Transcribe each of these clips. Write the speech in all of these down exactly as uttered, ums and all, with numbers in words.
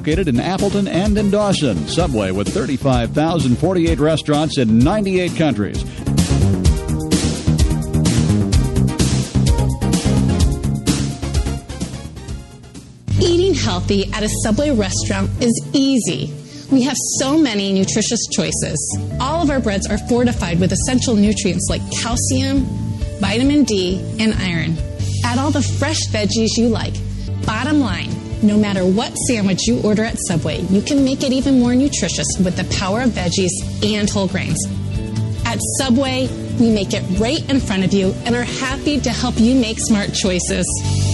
located in Appleton and in Dawson. Subway with thirty-five thousand forty-eight restaurants in ninety-eight countries. Eating healthy at a Subway restaurant is easy. We have so many nutritious choices. All of our breads are fortified with essential nutrients like calcium, vitamin D, and iron. Add all the fresh veggies you like. Bottom line, no matter what sandwich you order at Subway, you can make it even more nutritious with the power of veggies and whole grains. At Subway, we make it right in front of you and are happy to help you make smart choices.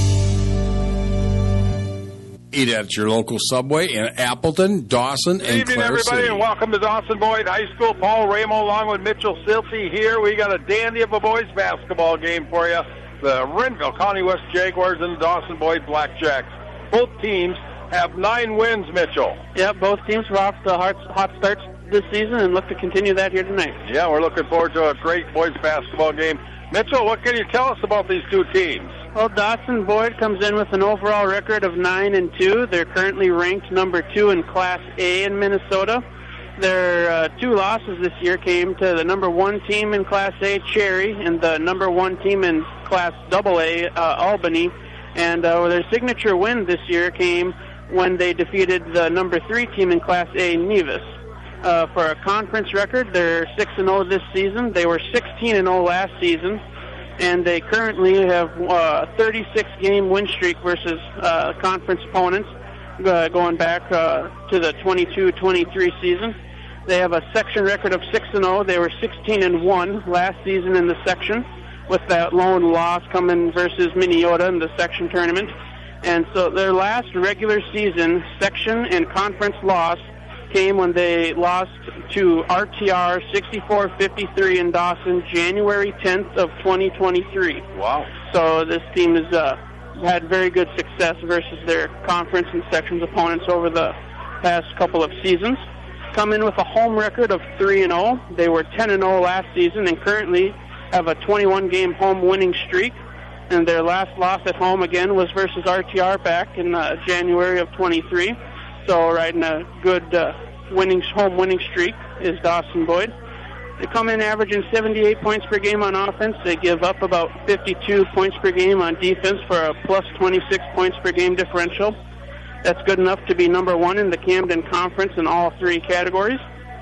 Eat at your local Subway in Appleton, Dawson, and Good evening, Clare everybody, City. and welcome to Dawson Boyd High School. Paul Ramo along with Mitchell Silsey here. We got a dandy of a boys basketball game for you. The Renville County West Jaguars and the Dawson Boyd Blackjacks. Both teams have nine wins, Mitchell. Yeah, both teams were off to hot, hot starts this season and look to continue that here tonight. Yeah, we're looking forward to a great boys basketball game. Mitchell, what can you tell us about these two teams? Well, Dawson Boyd comes in with an overall record of nine and two. They're currently ranked number two in Class A in Minnesota. Their uh, two losses this year came to the number one team in Class A, Cherry, and the number one team in Class Double A, uh, Albany. And uh, their signature win this year came when they defeated the number three team in Class A, Nevis. Uh, for a conference record, they're six and oh this season. They were sixteen and oh last season. And they currently have a thirty-six game win streak versus uh, conference opponents uh, going back uh, to the twenty-two twenty-three season. They have a section record of six and oh. They were sixteen and one last season in the section, with that lone loss coming versus Minnesota in the section tournament. And so their last regular season section and conference loss came when they lost to R T R sixty-four fifty-three in Dawson January tenth of twenty twenty-three. Wow. So this team has uh, had very good success versus their conference and sections opponents over the past couple of seasons. Come in with a home record of three and oh. They were ten and oh last season and currently have a twenty-one game home winning streak. And their last loss at home again was versus R T R back in uh, January of twenty-three. So riding a good uh, winning home winning streak is Dawson Boyd. They come in averaging seventy-eight points per game on offense. They give up about fifty-two points per game on defense for a plus twenty-six points per game differential. That's good enough to be number one in the Camden Conference in all three categories.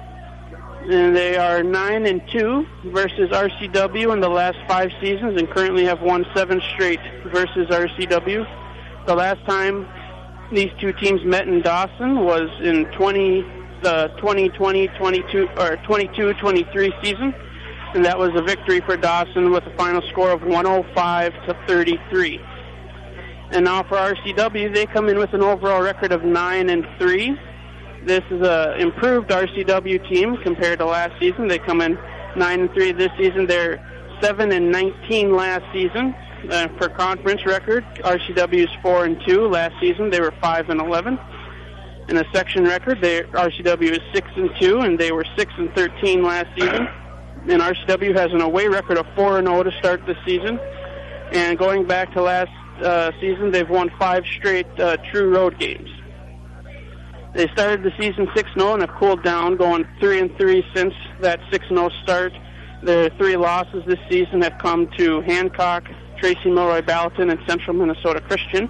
And they are nine and two versus R C W in the last five seasons and currently have won seven straight versus R C W. The last time these two teams met in Dawson was in twenty, the twenty twenty twenty-two or twenty-two twenty-three season, and that was a victory for Dawson with a final score of one oh five to thirty-three. And now for R C W, they come in with an overall record of nine and three. This is a improved R C W team compared to last season. They come in nine and three this season. They're seven and nineteen last season. Uh, for conference record, R C W is four and two. Last season, they were five and eleven. In a section record, they, R C W is six and two, and they were six and thirteen last season. And R C W has an away record of four and zero to start this season. And going back to last uh, season, they've won five straight uh, true road games. They started the season six and oh and have cooled down, going three and three since that six and oh start. Their three losses this season have come to Hancock, Tracy Milroy Ballatin, and Central Minnesota Christian.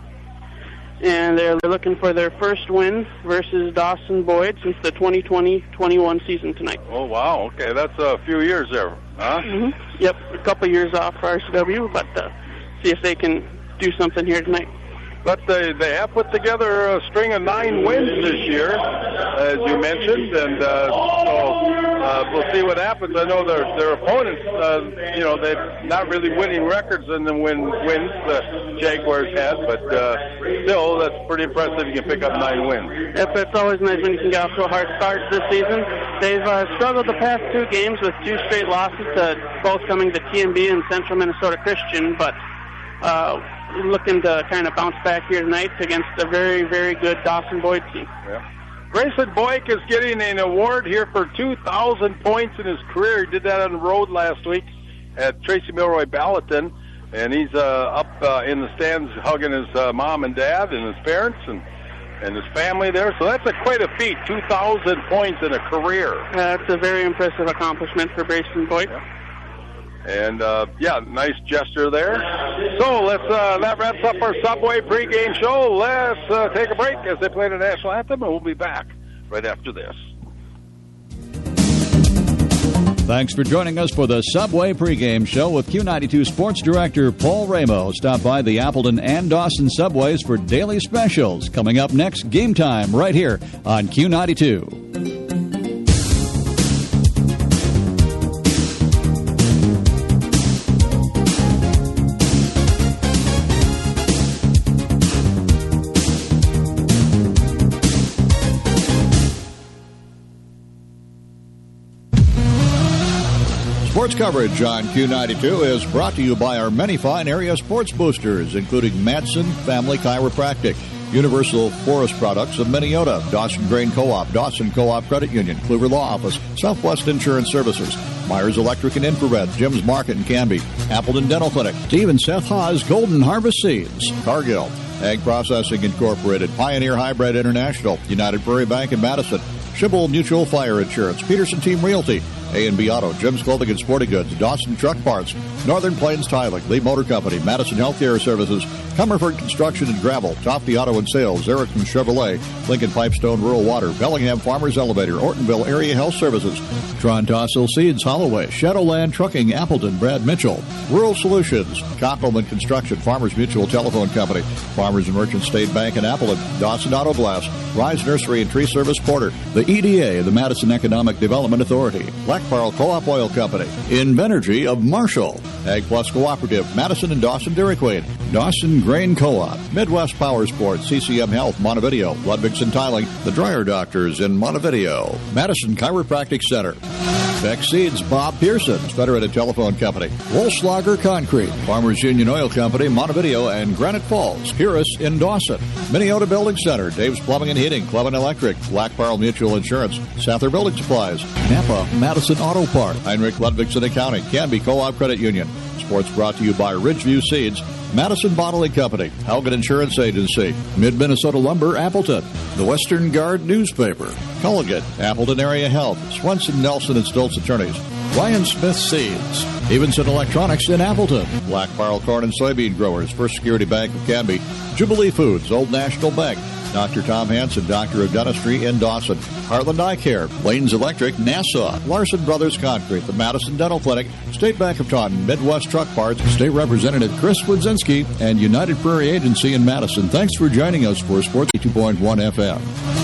And they're looking for their first win versus Dawson Boyd since the twenty twenty twenty-one season tonight. Oh, wow. Okay, that's a few years there, huh? Mm-hmm. Yep, a couple years off for R C W, but uh, see if they can do something here tonight. But they, they have put together a string of nine wins this year, as you mentioned, and uh, so uh, we'll see what happens. I know their their opponents, uh, you know, they're not really winning records in the win wins the Jaguars had, but uh, still, that's pretty impressive. You can pick up nine wins. Yep, it's always nice when you can get off to a hard start this season. They've uh, struggled the past two games with two straight losses, to both coming to T M B and Central Minnesota Christian, but uh, looking to kind of bounce back here tonight against a very, very good Dawson Boyd team. Yeah. Grayson Boyk is getting an award here for two thousand points in his career. He did that on the road last week at Tracy Milroy Ballatin, and he's uh, up uh, in the stands hugging his uh, mom and dad and his parents, and and his family there. So that's a quite a feat, two thousand points in a career. Uh, that's a very impressive accomplishment for Brayson Boyd. Yeah. And, uh, yeah, nice gesture there. So let's, uh, that wraps up our Subway pregame show. Let's uh, take a break as they play the national anthem, and we'll be back right after this. Thanks for joining us for the Subway pregame show with Q ninety-two Sports Director Paul Ramo. Stop by the Appleton and Dawson Subways for daily specials. Coming up next, Game Time, right here on Q ninety-two. Sports coverage on Q ninety-two is brought to you by our many fine area sports boosters, including Madsen Family Chiropractic, Universal Forest Products of Minneota, Dawson Grain Co-op, Dawson Co-op Credit Union, Kluver Law Office, Southwest Insurance Services, Myers Electric and Infrared, Jim's Market in Canby, Appleton Dental Clinic, Steve and Seth Haas Golden Harvest Seeds, Cargill, Ag Processing Incorporated, Pioneer Hybrid International, United Prairie Bank in Madison, Schibble Mutual Fire Insurance, Peterson Team Realty, A and B Auto, Jim's Clothing and Sporting Goods, Dawson Truck Parts, Northern Plains Tiling, Lee Motor Company, Madison Healthcare Services, Comerford Construction and Gravel, Tofty Auto and Sales, Erickson Chevrolet, Lincoln Pipestone Rural Water, Bellingham Farmers Elevator, Ortonville Area Health Services, Tron Tossil Seeds, Holloway, Shadowland Trucking, Appleton, Brad Mitchell, Rural Solutions, Koppelman Construction, Farmers Mutual Telephone Company, Farmers and Merchant State Bank in Appleton, Dawson Auto Glass, Rise Nursery and Tree Service Porter, the E D A, the Madison Economic Development Authority, Black Pearl Co-op Oil Company, Invenergy of Marshall, Ag Plus Cooperative, Madison and Dawson Dairy Queen, Dawson Grain Co-op, Midwest Power Sports, C C M Health, Montevideo, Ludwigson Tiling, the Dryer Doctors in Montevideo, Madison Chiropractic Center, Beck Seeds, Bob Pearson's Federated Telephone Company, Wolfslager Concrete, Farmers Union Oil Company, Montevideo and Granite Falls, Purus in Dawson, Minneota Building Center, Dave's Plumbing and Heating, Clevin Electric, Black Pearl Mutual Insurance, Sather Building Supplies, Napa Madison Auto Park, Heinrich Ludwigson Accounting, Canby Co-op Credit Union. Sports brought to you by Ridgeview Seeds, Madison Bottling Company, Helget Insurance Agency, Mid-Minnesota Lumber, Appleton, the Western Guard Newspaper, Culligan, Appleton Area Health, Swenson, Nelson, and Stoltz Attorneys, Ryan Smith Seeds, Evenson Electronics in Appleton, Black Barrel Corn and Soybean Growers, First Security Bank of Canby, Jubilee Foods, Old National Bank, Doctor Tom Hansen, Doctor of Dentistry in Dawson, Heartland Eye Care, Lanes Electric, Nassau, Larson Brothers Concrete, the Madison Dental Clinic, State Bank of Taunton, Midwest Truck Parts, State Representative Chris Wodzinski, and United Prairie Agency in Madison. Thanks for joining us for Sports two point one F M.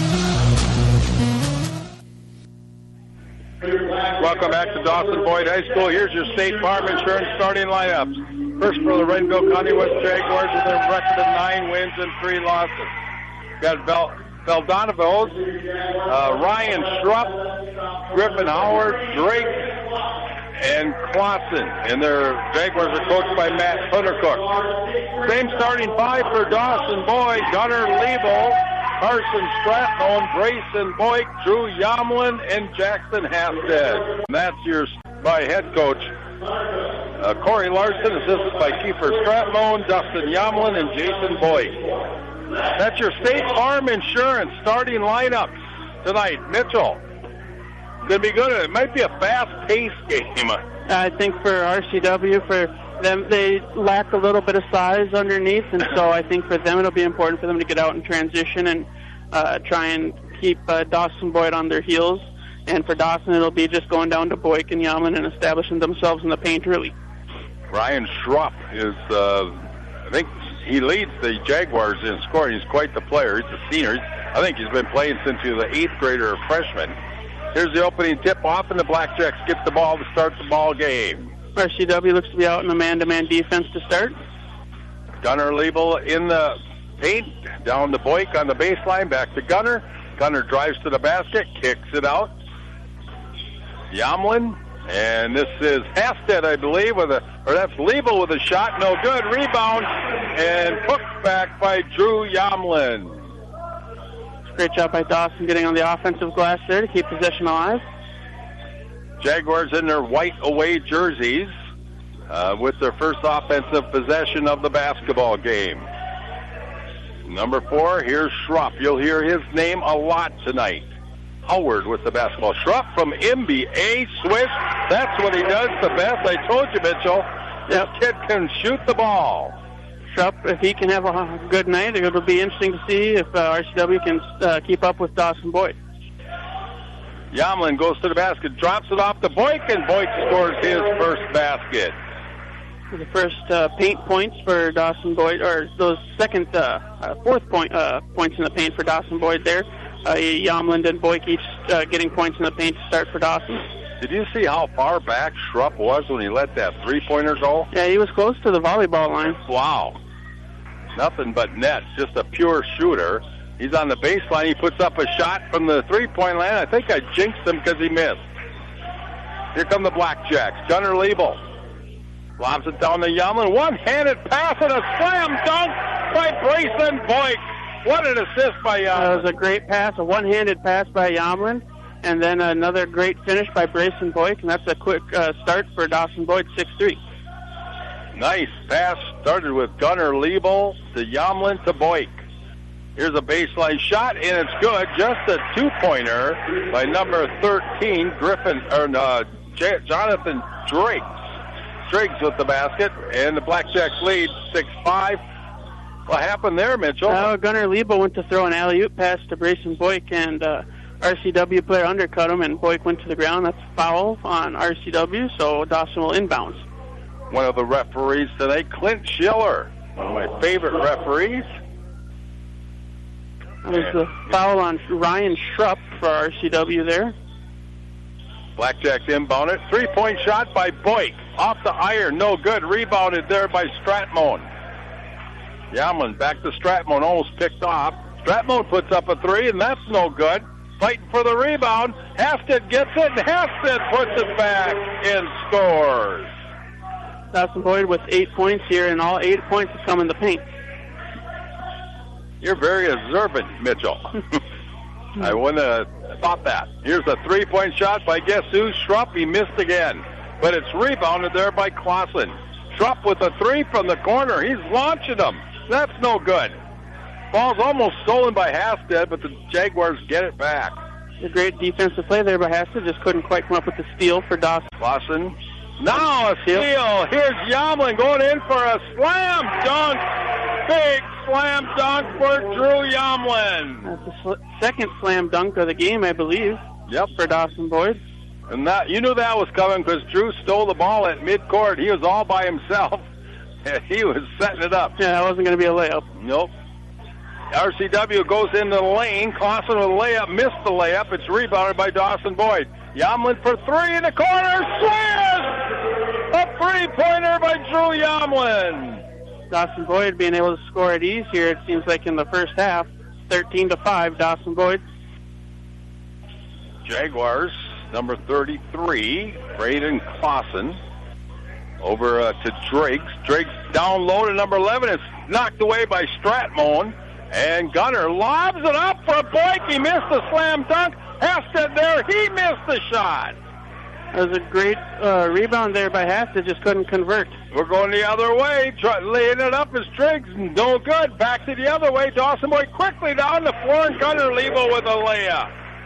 Welcome back to Dawson Boyd High School. Here's your State Farm Insurance starting lineups. First for the Renville County West Jaguars with a record of nine wins and three losses. Got Val, Valdonovil's, uh, Ryan Schrupp, Griffin Howard, Drake, and Clausen. And their Jaguars are coached by Matt Pundercook. Same starting five for Dawson Boyd, Gunnar Liebel, Carson Stratmone, Grayson Boyk, Drew Yomlin, and Jackson Hastead. And that's your by head coach uh, Corey Larson, assisted by Kiefer Stratmone, Dustin Yomlin, and Jason Boyk. That's your State Farm Insurance starting lineups tonight. Mitchell, it's going to be good. It might be a fast-paced game. I think for R C W, for them, they lack a little bit of size underneath, and so I think for them it'll be important for them to get out and transition and uh, try and keep uh, Dawson Boyd on their heels. And for Dawson, it'll be just going down to Boyk and Yomlin and establishing themselves in the paint early. Ryan Schrupp is, uh, I think, he leads the Jaguars in scoring. He's quite the player. He's a senior. I think he's been playing since he was an eighth grader or freshman. Here's the opening tip-off, and the Blackjacks get the ball to start the ball game. R C W looks to be out in a man-to-man defense to start. Gunnar Liebel in the paint, down to Boyk on the baseline, back to Gunnar. Gunnar drives to the basket, kicks it out. Yomlin, and this is Hastead, I believe, with a, or that's Liebel with a shot, no good. Rebound, and hooked back by Drew Yomlin. Great job by Dawson getting on the offensive glass there to keep possession alive. Jaguars in their white away jerseys uh, with their first offensive possession of the basketball game. Number four, here's Schrupp. You'll hear his name a lot tonight. Howard with the basketball. Schrupp from M B A, Swiss. That's what he does the best. I told you, Mitchell. This kid can shoot the ball. Schrupp, if he can have a good night, it'll be interesting to see if uh, R C W can uh, keep up with Dawson Boyd. Yamlin goes to the basket, drops it off to Boyk, and Boyk scores his first basket. The first uh, paint points for Dawson Boyd, or those second, uh, uh, fourth point uh, points in the paint for Dawson Boyd there. Uh, Yamlin and Boyk each uh, getting points in the paint to start for Dawson. Did you see how far back Schrupp was when he let that three-pointer go? Yeah, he was close to the volleyball line. Wow. Nothing but net, just a pure shooter. He's on the baseline. He puts up a shot from the three-point line. I think I jinxed him because he missed. Here come the Blackjacks. Gunnar Liebel lobs it down to Yamlin. One-handed pass and a slam dunk by Brayson Boyk. What an assist by Yamlin. That was a great pass, a one-handed pass by Yamlin, and then another great finish by Brayson Boyk, and that's a quick uh, start for Dawson Boyd, six three. Nice pass. Started with Gunnar Liebel to Yamlin to Boyk. Here's a baseline shot, and it's good. Just a two-pointer by number thirteen, Griffin, or uh, J- Jonathan Driggs. Driggs with the basket, and the Blackjacks lead six five. What happened there, Mitchell? Uh, Gunnar Liebel went to throw an alley-oop pass to Brayson Boyk, and uh, R C W player undercut him, and Boyk went to the ground. That's a foul on R C W, so Dawson will inbounds. One of the referees today, Clint Schiller, one of my favorite referees. There's the foul on Ryan Schrupp for R C W there. Blackjacks inbound it. Three-point shot by Boyk. Off the iron, no good. Rebounded there by Stratmone. Yamlin back to Stratmone, almost picked off. Stratmone puts up a three, and that's no good. Fighting for the rebound. Hafted gets it, and Hafted puts it back and scores. Dawson Boyd with eight points here, and all eight points have come in the paint. You're very observant, Mitchell. I wouldn't have thought that. Here's a three-point shot by guess who? Schrupp. He missed again. But it's rebounded there by Clausen. Schrupp with a three from the corner. He's launching them. That's no good. Ball's almost stolen by Hasted, but the Jaguars get it back. A great defensive play there by Hasted. Just couldn't quite come up with the steal for Dawson. Clausen. Now a steal. Here's Yamlin going in for a slam dunk. Big slam dunk for Drew Yamlin. That's the sl- second slam dunk of the game, I believe. Yep. For Dawson Boyd. And that, you knew that was coming because Drew stole the ball at midcourt. He was all by himself. He was setting it up. Yeah, that wasn't going to be a layup. Nope. R C W goes into the lane. Clausen with a layup, missed the layup. It's rebounded by Dawson Boyd. Yamlin for three in the corner. Swish! A three-pointer by Drew Yamlin. Dawson Boyd being able to score at ease here, it seems like in the first half. thirteen to five, Dawson Boyd. Jaguars, number thirty-three, Braden Clausen. Over uh, to Driggs. Driggs down low to number eleven. It's knocked away by Stratmone. And Gunnar lobs it up for Boyk. He missed the slam dunk. Hasted there. He missed the shot. That was a great uh, rebound there by Hasted. Just couldn't convert. We're going the other way. Try, laying it up as Driggs. No good. Back to the other way. Dawson Boyd quickly down the floor. And Gunnar Liebel with a layup.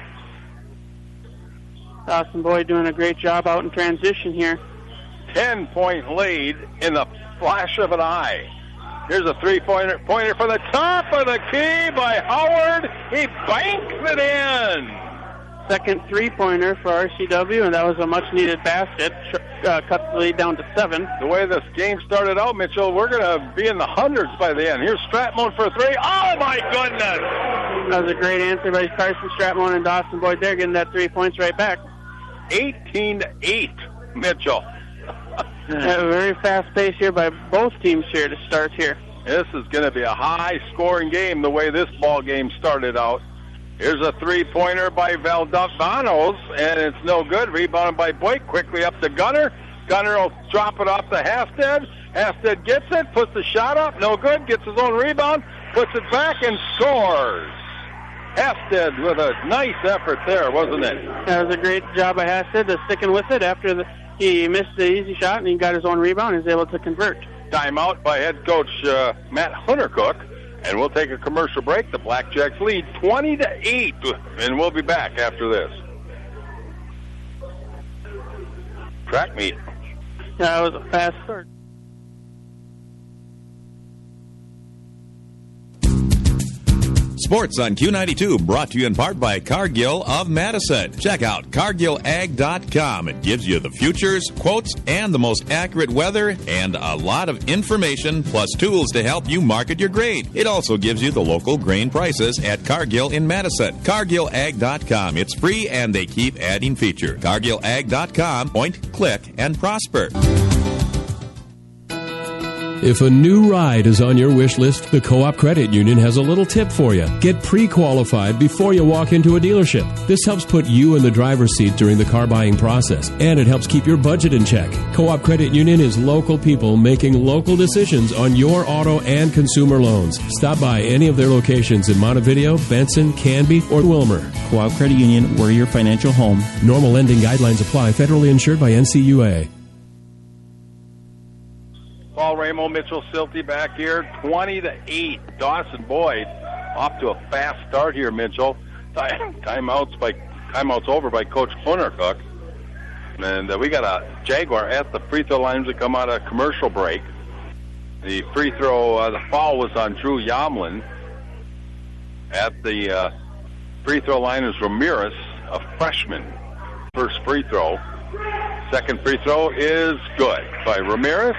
Dawson Boyd doing a great job out in transition here. ten-point lead in the flash of an eye. Here's a three-pointer pointer for the top of the key by Howard. He banks it in. Second three-pointer for R C W, and that was a much-needed basket. Uh, cut the lead down to seven. The way this game started out, Mitchell, we're going to be in the hundreds by the end. Here's Stratmone for three. Oh, my goodness. That was a great answer by Carson Stratmone and Dawson Boyd there, getting that three points right back. eighteen to eight, Mitchell. A very fast pace here by both teams here to start here. This is going to be a high-scoring game the way this ball game started out. Here's a three-pointer by Valdovanos, and it's no good. Rebounded by Boyk, quickly up to Gunnar. Gunnar will drop it off to Hasted. Hasted gets it, puts the shot up, no good. Gets his own rebound, puts it back, and scores. Hasted with a nice effort there, wasn't it? That was a great job by Hasted, uh, sticking with it after the, he missed the easy shot, and he got his own rebound and was able to convert. Timeout by head coach uh, Matt Huntercook. And we'll take a commercial break. The Blackjacks lead twenty to eight, and we'll be back after this. Track meet. Yeah, it was a fast start. Sports on Q ninety-two, brought to you in part by Cargill of Madison. Check out cargill ag dot com. It gives you the futures, quotes, and the most accurate weather, and a lot of information, plus tools to help you market your grain. It also gives you the local grain prices at Cargill in Madison. cargill ag dot com. It's free, and they keep adding features. cargill ag dot com. Point, click, and prosper. If a new ride is on your wish list, the Co-op Credit Union has a little tip for you. Get pre-qualified before you walk into a dealership. This helps put you in the driver's seat during the car buying process, and it helps keep your budget in check. Co-op Credit Union is local people making local decisions on your auto and consumer loans. Stop by any of their locations in Montevideo, Benson, Canby, or Wilmer. Co-op Credit Union, we're your financial home. Normal lending guidelines apply. Federally insured by N C U A. Paul Ramo, Mitchell Silty back here, twenty to eight. Dawson Boyd off to a fast start here, Mitchell. Time, timeouts by timeouts over by Coach Huntercook. And uh, we got a Jaguar at the free throw line to come out of commercial break. The free throw, uh, the foul was on Drew Yomlin. At the uh, free throw line is Ramirez, a freshman. First free throw. Second free throw is good by Ramirez.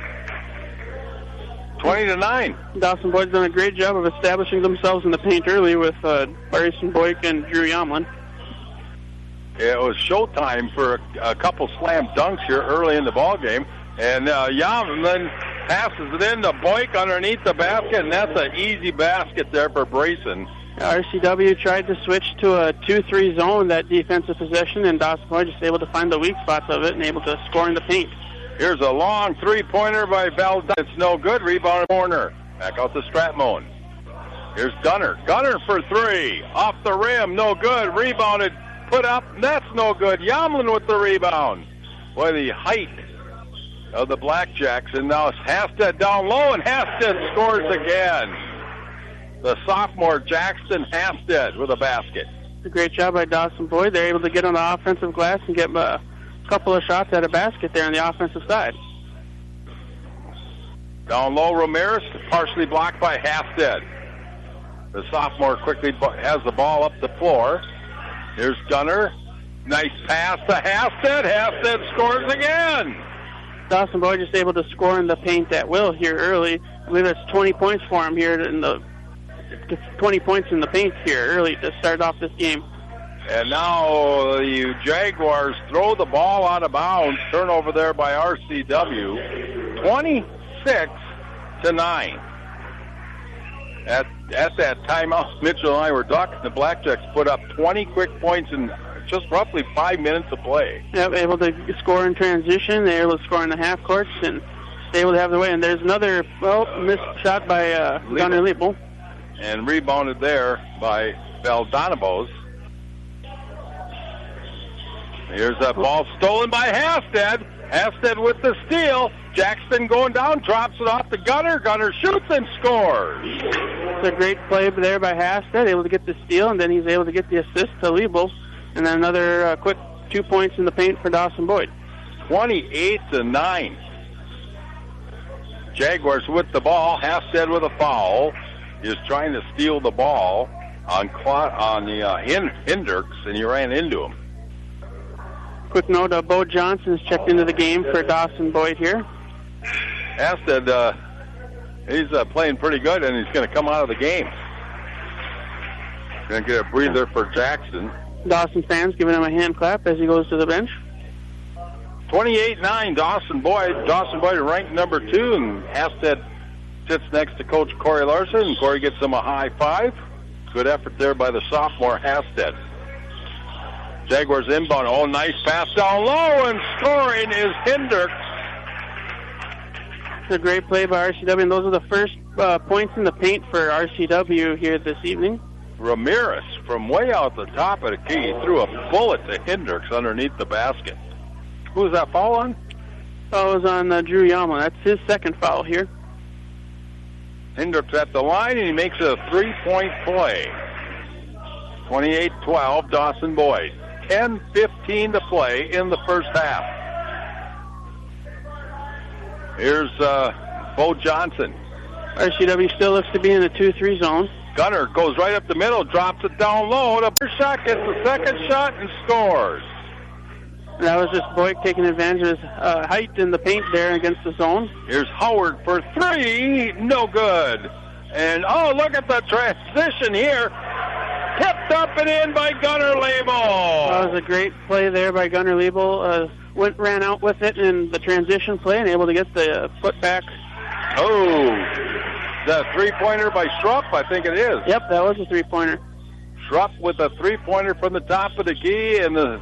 twenty to nine. Dawson Boyd's done a great job of establishing themselves in the paint early with uh, Bryson Boyk and Drew Yomlin. It was showtime for a, a couple slam dunks here early in the ball game, and uh, Yomlin passes it in to Boyk underneath the basket, and that's an easy basket there for Brayson. R C W tried to switch to a two three zone that defensive possession, and Dawson Boyd just able to find the weak spots of it and able to score in the paint. Here's a long three-pointer by Valdez. It's no good. Rebound corner. Back out to Stratmone. Here's Gunner. Gunner for three. Off the rim. No good. Rebounded. Put up. That's no good. Yomlin with the rebound. Boy, the height of the Blackjacks. And now it's Hasted down low, and Hasted scores again. The sophomore Jackson Hasted with a basket. It's a great job by Dawson Boyd. They're able to get on the offensive glass and get uh, couple of shots at a basket there on the offensive side. Down low, Ramirez, partially blocked by Hasted. The sophomore quickly has the ball up the floor. Here's Gunner. Nice pass to Hasted. Hasted scores again. Dawson Boyd just able to score in the paint at will here early. I believe it's twenty points for him here in the twenty points in the paint here early to start off this game. And now the Jaguars throw the ball out of bounds. Turnover there by R C W. twenty-six to nine. At at that timeout, Mitchell and I were talking. The Blackjacks put up twenty quick points in just roughly five minutes of play. Yep, able to score in transition. They're able to score in the half courts and stay able to have their way. And there's another, well, missed shot by uh, Gunnar Liebel. And rebounded there by Valdonabos. Here's a ball stolen by Hasted. Hasted with the steal. Jackson going down, drops it off to Gunner. Gunner shoots and scores. It's a great play there by Hasted, able to get the steal, and then he's able to get the assist to Liebel. And then another uh, quick two points in the paint for Dawson Boyd. twenty-eight to nine. Jaguars with the ball. Hasted with a foul. Is trying to steal the ball on on the uh, Hendricks, and he ran into him. Quick note, uh, Bo Johnson's checked into the game for Dawson Boyd here. Hasted, uh, he's uh, playing pretty good, and he's going to come out of the game. Going to get a breather for Jackson. Dawson fans giving him a hand clap as he goes to the bench. twenty-eight nine, Dawson Boyd. Dawson Boyd ranked number two, and Hasted sits next to Coach Corey Larson, and Corey gets him a high five. Good effort there by the sophomore Hasted. Jaguars inbound. Oh, nice pass down low, and scoring is Hendricks. It's a great play by R C W, and those are the first uh, points in the paint for R C W here this evening. Ramirez, from way out the top of the key, threw a bullet to Hendricks underneath the basket. Who's that foul on? Foul was on uh, Drew Yama. That's his second foul here. Hendricks at the line, and he makes a three-point play. twenty-eight twelve, Dawson Boyd. ten fifteen to play in the first half. Here's uh, Bo Johnson. R C W still looks to be in the two three zone. Gunner goes right up the middle, drops it down low. The first shot gets the second shot and scores. That was just Boyd taking advantage of his uh, height in the paint there against the zone. Here's Howard for three. No good. And, oh, look at the transition here. Tipped up and in by Gunnar Liebel. That was a great play there by Gunnar Liebel. Uh, went, ran out with it in the transition play and able to get the uh, putback. Oh, the three-pointer by Schrupp, I think it is. Yep, that was a three-pointer. Schrupp with a three-pointer from the top of the key, and the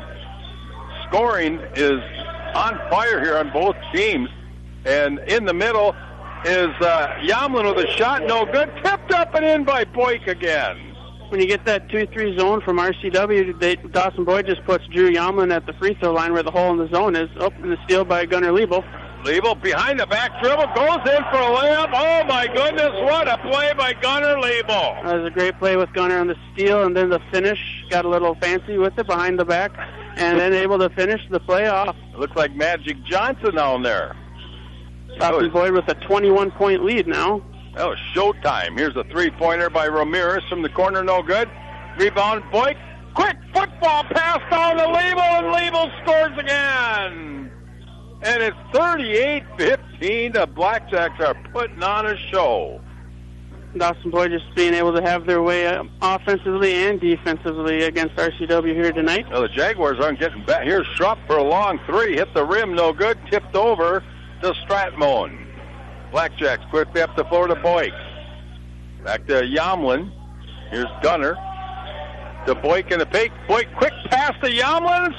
scoring is on fire here on both teams. And in the middle is uh, Yamlin with a shot, no good. Tipped up and in by Boyk again. When you get that two three zone from R C W, they, Dawson Boyd just puts Drew Yamlin at the free throw line where the hole in the zone is. Up in the steal by Gunnar Liebel. Liebel behind the back dribble, goes in for a layup. Oh my goodness, what a play by Gunnar Liebel. That was a great play with Gunnar on the steal, and then the finish, got a little fancy with it behind the back, and then able to finish the play off. It looks like Magic Johnson down there. Dawson Boyd with a twenty-one point lead now. That was showtime. Here's a three-pointer by Ramirez from the corner, no good. Rebound, Boyk. Quick football pass down to Liebel, and Liebel scores again. And it's thirty-eight fifteen. The Blackjacks are putting on a show. Dawson Boyd just being able to have their way offensively and defensively against R C W here tonight. Well, the Jaguars aren't getting back. Here's Schrupp for a long three. Hit the rim, no good. Tipped over to Stratmon. Blackjacks quickly up the floor to Boyk. Back to Yamlin. Here's Gunner. To Boyk in the paint. Boyk, quick pass to Yamlin and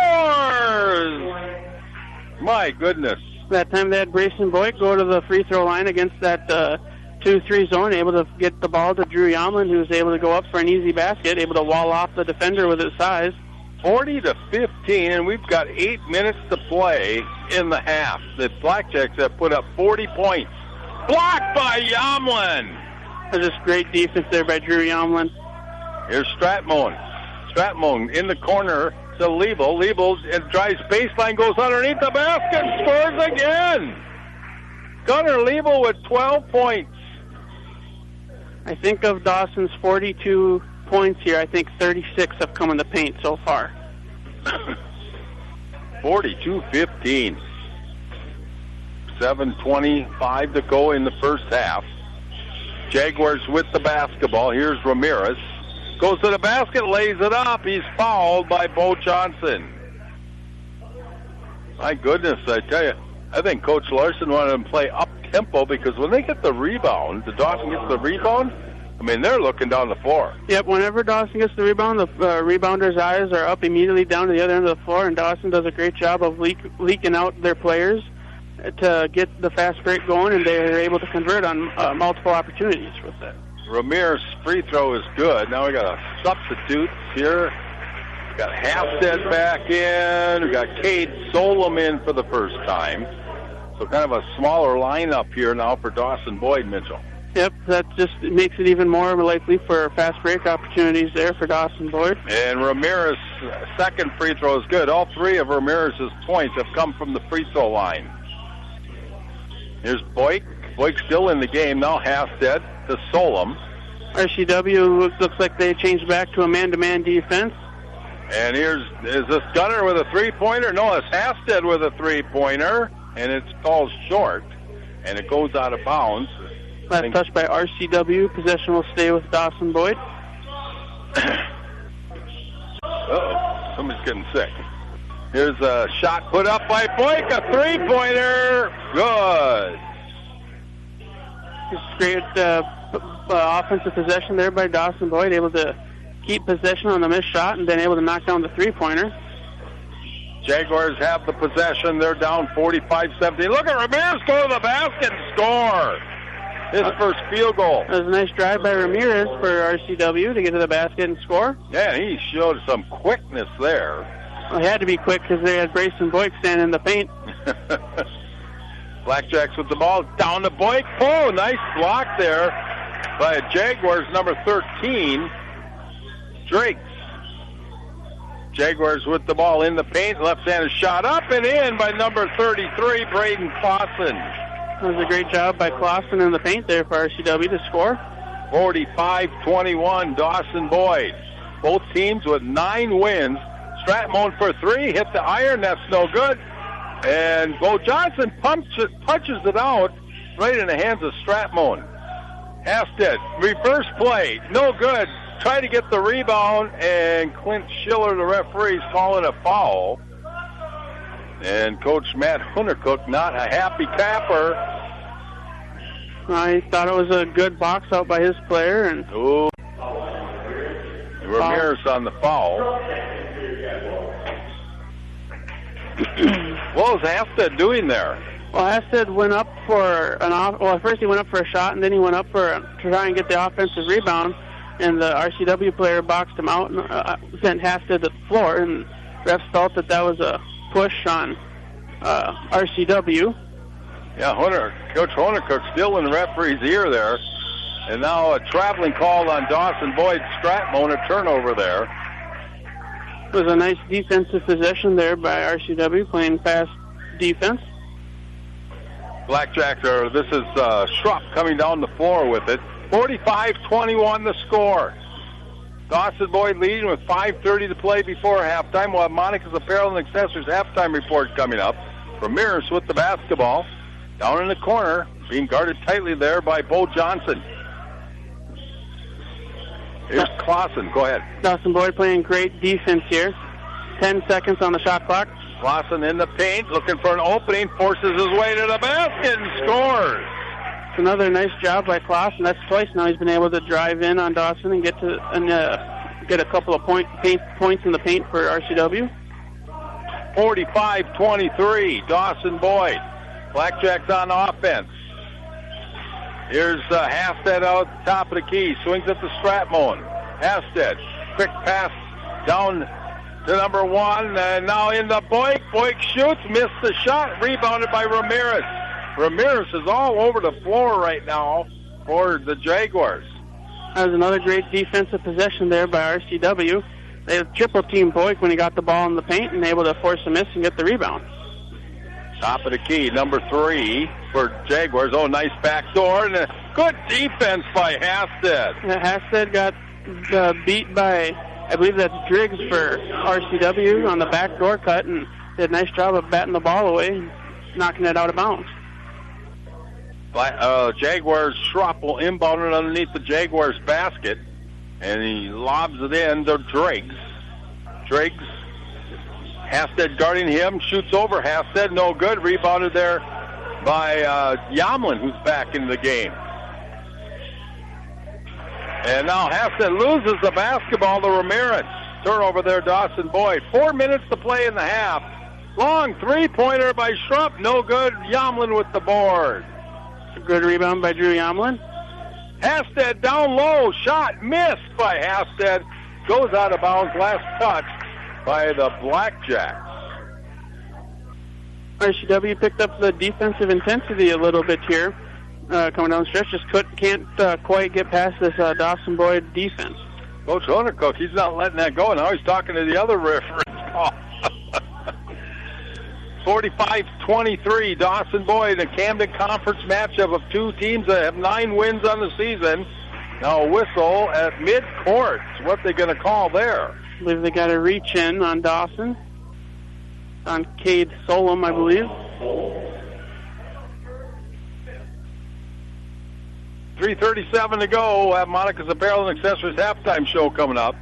scores! My goodness. That time they had Brayson Boyk go to the free throw line against that uh, two three zone, able to get the ball to Drew Yamlin, who was able to go up for an easy basket, able to wall off the defender with his size. forty to fifteen, and we've got eight minutes to play in the half. The Blackjacks have put up forty points. Blocked by Yamlin. That was just great defense there by Drew Yamlin. Here's Stratmon. Stratmon in the corner to Liebel. Liebel drives baseline, goes underneath the basket, scores again. Gunnar Liebel with twelve points. I think of Dawson's forty-two points here, I think thirty-six have come in the paint so far. forty-two fifteen. seven twenty-five to go in the first half. Jaguars with the basketball. Here's Ramirez. Goes to the basket, lays it up. He's fouled by Bo Johnson. My goodness, I tell you, I think Coach Larson wanted them to play up-tempo because when they get the rebound, the Dawson gets the rebound, I mean, they're looking down the floor. Yep, whenever Dawson gets the rebound, the uh, rebounders' eyes are up immediately down to the other end of the floor, and Dawson does a great job of leak, leaking out their players to get the fast break going, and they're able to convert on uh, multiple opportunities with that. Ramirez's free throw is good. Now we got a substitute here. We got Halstead back in. We got Cade Solom in for the first time. So kind of a smaller lineup here now for Dawson Boyd, Mitchell. Yep, that just makes it even more likely for fast break opportunities there for Dawson Boyd. And Ramirez's second free throw is good. All three of Ramirez's points have come from the free throw line. Here's Boyk. Boyk's still in the game now. Halstead to Solom. R C W looks like they changed back to a man-to-man defense. And here's, is this Gunner with a three-pointer? No, it's Halstead with a three-pointer. And it's called short. And it goes out of bounds. Last touch by R C W. Possession will stay with Dawson Boyd. Uh-oh, somebody's getting sick. Here's a shot put up by Boyk, a three-pointer. Good. Just great uh, uh, offensive possession there by Dawson Boyd, able to keep possession on the missed shot and then able to knock down the three-pointer. Jaguars have the possession. They're down forty-five seventeen. Look at Ramirez go to the basket and score. His uh, first field goal. That was a nice drive by Ramirez for R C W to get to the basket and score. Yeah, he showed some quickness there. Well, he had to be quick because they had Brayson Boyk standing in the paint. Blackjacks with the ball. Down to Boyk. Oh, nice block there by Jaguars number thirteen, Driggs. Jaguars with the ball in the paint. Left-handed shot up and in by number thirty-three, Braden Clausen. That was a great job by Clausen in the paint there for R C W to score. forty-five twenty-one, Dawson Boyd. Both teams with nine wins. Stratmone for three, hit the iron, that's no good. And Bo Johnson pumps it, punches it out right in the hands of Stratmone. Hasted, reverse play, no good. Try to get the rebound, and Clint Schiller, the referee, is calling a foul. And Coach Matt Huntercook, not a happy capper. I thought it was a good box out by his player. And Ooh. Ramirez on the foul. What was Hasted doing there? Well, Hasted went up for an off. Well, first he went up for a shot, and then he went up for a, to try and get the offensive rebound. And the R C W player boxed him out and uh, sent Hasted to the floor. And refs felt that that was a push on uh, R C W. Yeah, Hunter, Coach Huntercook still in the referee's ear there. And now a traveling call on Dawson Boyd Stratmone, a turnover there. It was a nice defensive possession there by R C W, playing fast defense. Blackjacks are, this is uh, Schrupp coming down the floor with it. forty-five twenty-one the score. Dawson Boyd leading with five thirty to play before halftime. We'll have Monica's Apparel and Accessories halftime report coming up. Ramirez with the basketball. Down in the corner, being guarded tightly there by Bo Johnson. Here's Clausen. Go ahead. Dawson Boyd playing great defense here. Ten seconds on the shot clock. Clausen in the paint, looking for an opening, forces his way to the basket and scores. It's another nice job by Clausen. That's twice now he's been able to drive in on Dawson and get to and uh, get a couple of point, paint, points in the paint for R C W. forty-five twenty-three, Dawson Boyd. Blackjacks on offense. Here's uh, Hasted out at the top of the key. Swings it to Stratmone. Hasted. Quick pass down to number one. And now into Boyk. Boyk shoots. Missed the shot. Rebounded by Ramirez. Ramirez is all over the floor right now for the Jaguars. That was another great defensive possession there by R C W. They triple teamed Boyk when he got the ball in the paint and able to force a miss and get the rebound. Top of the key, number three for Jaguars. Oh, nice backdoor and a good defense by Hasted. Yeah, Hasted got uh, beat by, I believe that's Driggs for R C W on the backdoor cut, and did a nice job of batting the ball away and knocking it out of bounds. Uh, Jaguars Schrupp will inbound it underneath the Jaguars basket, and he lobs it in to Driggs. Driggs. Hasted guarding him, shoots over Hasted, no good. Rebounded there by uh, Yamlin, who's back in the game. And now Hasted loses the basketball to Ramirez. Turnover there, Dawson Boyd. Four minutes to play in the half. Long three-pointer by Schrupp, no good. Yamlin with the board. A good rebound by Drew Yamlin. Hasted down low, shot missed by Hasted. Goes out of bounds, last touch by the Blackjacks. R C W picked up the defensive intensity a little bit here, uh, coming down the stretch. Just could, can't uh, quite get past this uh, Dawson Boyd defense. Coach Huntercook, he's not letting that go. Now he's talking to the other referee. forty-five twenty-three, Dawson Boyd, a Camden Conference matchup of two teams that have nine wins on the season. Now a whistle at midcourt. What they going to call there? I believe they got a reach in on Dawson. On Cade Solom, I believe. three thirty-seven to go. We'll have Monica's Apparel and Accessories halftime show coming up.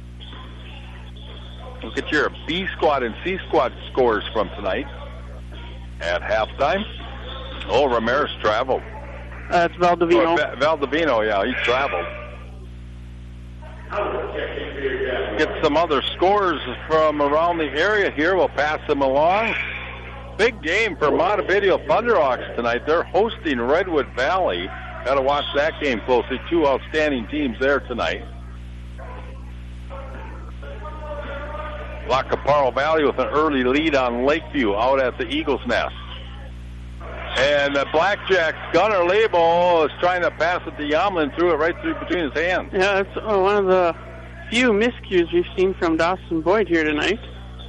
Look at your B squad and C squad scores from tonight at halftime. Oh, Ramirez traveled. That's uh, Valdivino. Oh, Valdivino, yeah, he traveled. Get some other scores from around the area here. We'll pass them along. Big game for Montevideo Thunderhawks tonight. They're hosting Redwood Valley. Got to watch that game closely. Two outstanding teams there tonight. La Caparo Valley with an early lead on Lakeview out at the Eagles Nest. And the Blackjacks, Gunnar Label is trying to pass it to Yamlin, threw it right through between his hands. Yeah, it's uh, one of the few miscues we've seen from Dawson Boyd here tonight.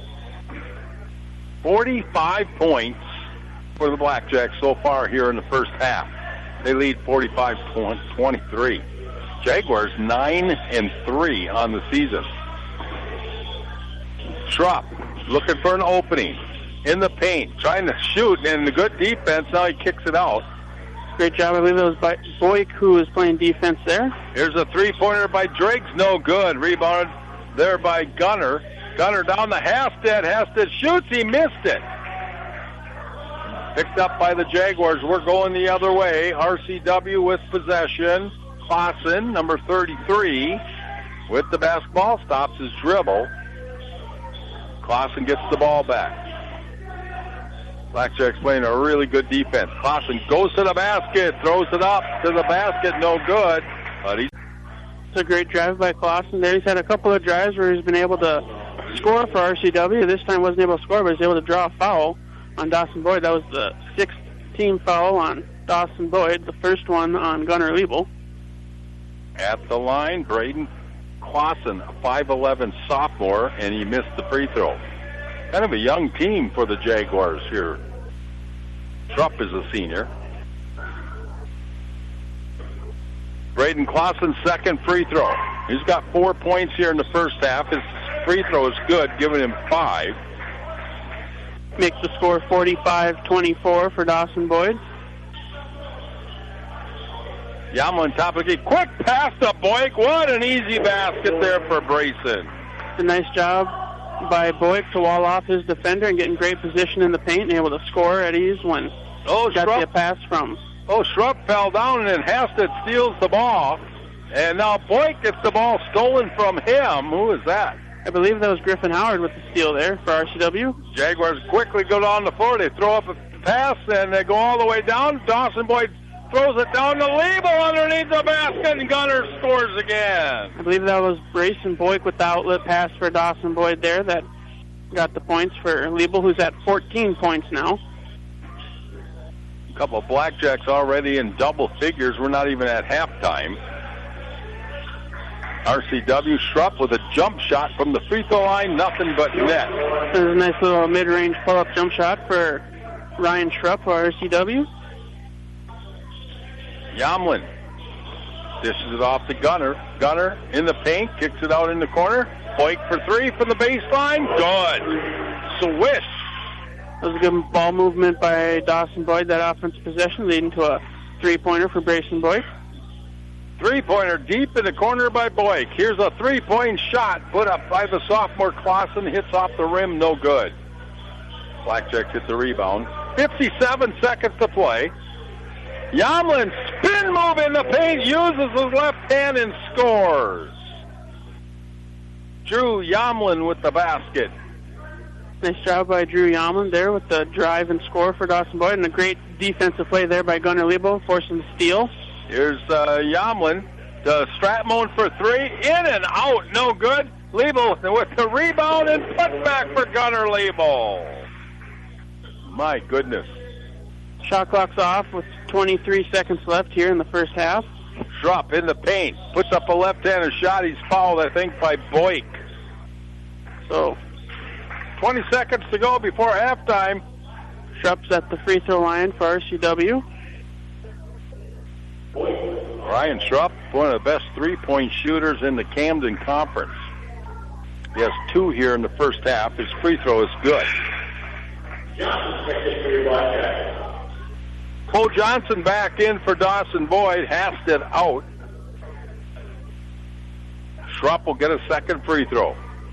forty-five points for the Blackjacks so far here in the first half. They lead forty-five twenty-three. Jaguars nine and three on the season. Schrupp looking for an opening in the paint, trying to shoot, and the good defense. Now he kicks it out. Great job. I believe it was by Boyk who was playing defense there. Here's a three-pointer by Driggs. No good. Rebounded there by Gunner. Gunner down to Hasted. Hasted shoots. He missed it. Picked up by the Jaguars. We're going the other way. R C W with possession. Clausen, number thirty-three, with the basketball. Stops his dribble. Clausen gets the ball back. Blackjacks playing a really good defense. Clausen goes to the basket, throws it up to the basket, no good. But he's it's a great drive by Clausen there. He's had a couple of drives where he's been able to score for R C W. This time wasn't able to score, but he was able to draw a foul on Dawson Boyd. That was the sixth team foul on Dawson Boyd, the first one on Gunnar Liebel. At the line, Braden Clausen, a five eleven sophomore, and he missed the free throw. Kind of a young team for the Jaguars here. Schrupp is a senior. Braden Clausen's second free throw. He's got four points here in the first half. His free throw is good, giving him five. Makes the score forty-five twenty-four for Dawson Boyd. Yamlin top of the key. Quick pass to Boyk. What an easy basket there for Brayson. It's a nice job by Boyk to wall off his defender and get in great position in the paint and able to score at ease when oh, he got Schrupp. the pass from. Oh, Schrupp fell down and then Hasted steals the ball. And now Boyk gets the ball stolen from him. Who is that? I believe that was Griffin Howard with the steal there for R C W. Jaguars quickly go down the floor. They throw up a pass and they go all the way down. Dawson Boyd throws it down to Liebel underneath the basket, and Gunner scores again. I believe that was Brayson Boyk with the outlet pass for Dawson Boyd there that got the points for Liebel, who's at fourteen points now. A couple of Blackjacks already in double figures. We're not even at halftime. R C W Schrupp with a jump shot from the free throw line, nothing but net. There's a nice little mid-range pull-up jump shot for Ryan Schrupp for R C W. Yamlin dishes it off to Gunner. Gunner in the paint, kicks it out in the corner. Boyk for three from the baseline. Good. Swish. That was a good ball movement by Dawson Boyd, that offensive possession, leading to a three-pointer for Brayson Boyk. Three-pointer deep in the corner by Boyk. Here's a three-point shot put up by the sophomore Clausen. Hits off the rim, no good. Blackjacks hit the rebound. fifty-seven seconds to play. Yamlin, spin move in the paint, uses his left hand and scores. Drew Yamlin with the basket. Nice job by Drew Yamlin there with the drive and score for Dawson Boyd, and a great defensive play there by Gunnar Liebel, forcing the steal. Here's uh, Yamlin to Stratmone for three, in and out, no good. Liebel with the rebound and putback for Gunnar Liebel. My goodness. Shot clock's off with twenty-three seconds left here in the first half. Schrupp in the paint, puts up a left-handed shot. He's fouled, I think, by Boyk. So, twenty seconds to go before halftime. Schrupp's at the free throw line for R C W. Ryan Schrupp, one of the best three-point shooters in the Camden Conference. He has two here in the first half. His free throw is good. Bo Johnson back in for Dawson Boyd. Hasted out. Schrupp will get a second free throw.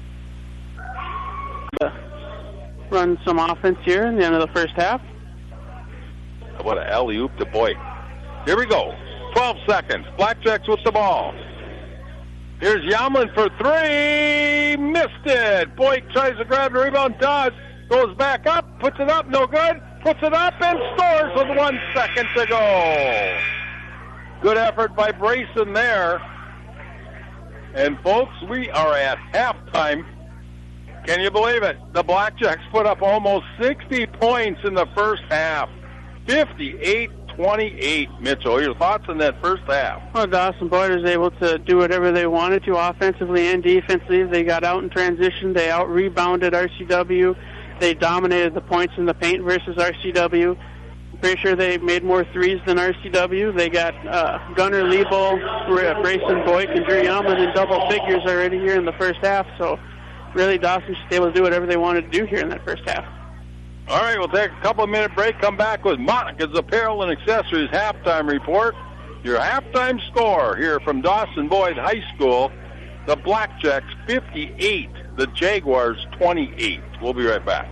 Run some offense here in the end of the first half. What an alley-oop to Boyd. Here we go. twelve seconds. Blackjacks with the ball. Here's Yamlin for three. Missed it. Boyd tries to grab the rebound. Does. Goes back up. Puts it up. No good. Puts it up and scores with one second to go. Good effort by Brayson there. And folks, we are at halftime. Can you believe it? The Blackjacks put up almost sixty points in the first half. fifty-eight twenty-eight. Mitchell, your thoughts on that first half? Well, Dawson Boyd was able to do whatever they wanted to offensively and defensively. They got out in transition. They out-rebounded R C W. They dominated the points in the paint versus R C W. Pretty sure they made more threes than R C W. They got uh, Gunnar Liebel, Brayson Boyd, and Drew Yelman in double figures already here in the first half. So really, Dawson's just able to do whatever they wanted to do here in that first half. All right, we'll take a couple-minute break, come back with Monica's Apparel and Accessories halftime report. Your halftime score here from Dawson Boyd High School, the Blackjacks fifty-eight, the Jaguars twenty-eight. We'll be right back.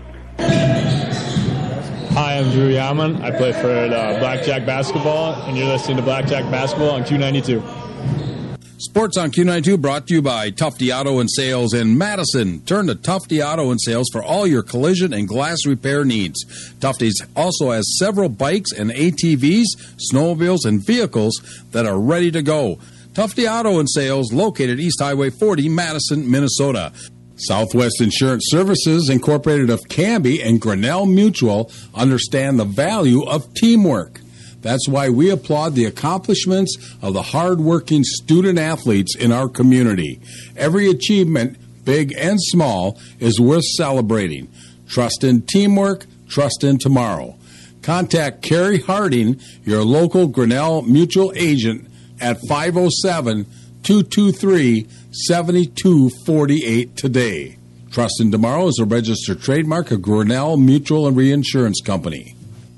Hi, I'm Drew Yaman. I play for uh, Blackjack Basketball, and you're listening to Blackjack Basketball on Q ninety-two. Sports on Q ninety-two brought to you by Tufty Auto and Sales in Madison. Turn to Tufty Auto and Sales for all your collision and glass repair needs. Tufty's also has several bikes and A T Vs, snowmobiles, and vehicles that are ready to go. Tufty Auto and Sales, located East Highway forty, Madison, Minnesota. Southwest Insurance Services, Incorporated of Canby and Grinnell Mutual, understand the value of teamwork. That's why we applaud the accomplishments of the hard-working student-athletes in our community. Every achievement, big and small, is worth celebrating. Trust in teamwork, trust in tomorrow. Contact Carrie Harding, your local Grinnell Mutual agent, at five oh seven, two two three, seven two four eight today. Trust in Tomorrow is a registered trademark of Grinnell Mutual and Reinsurance Company.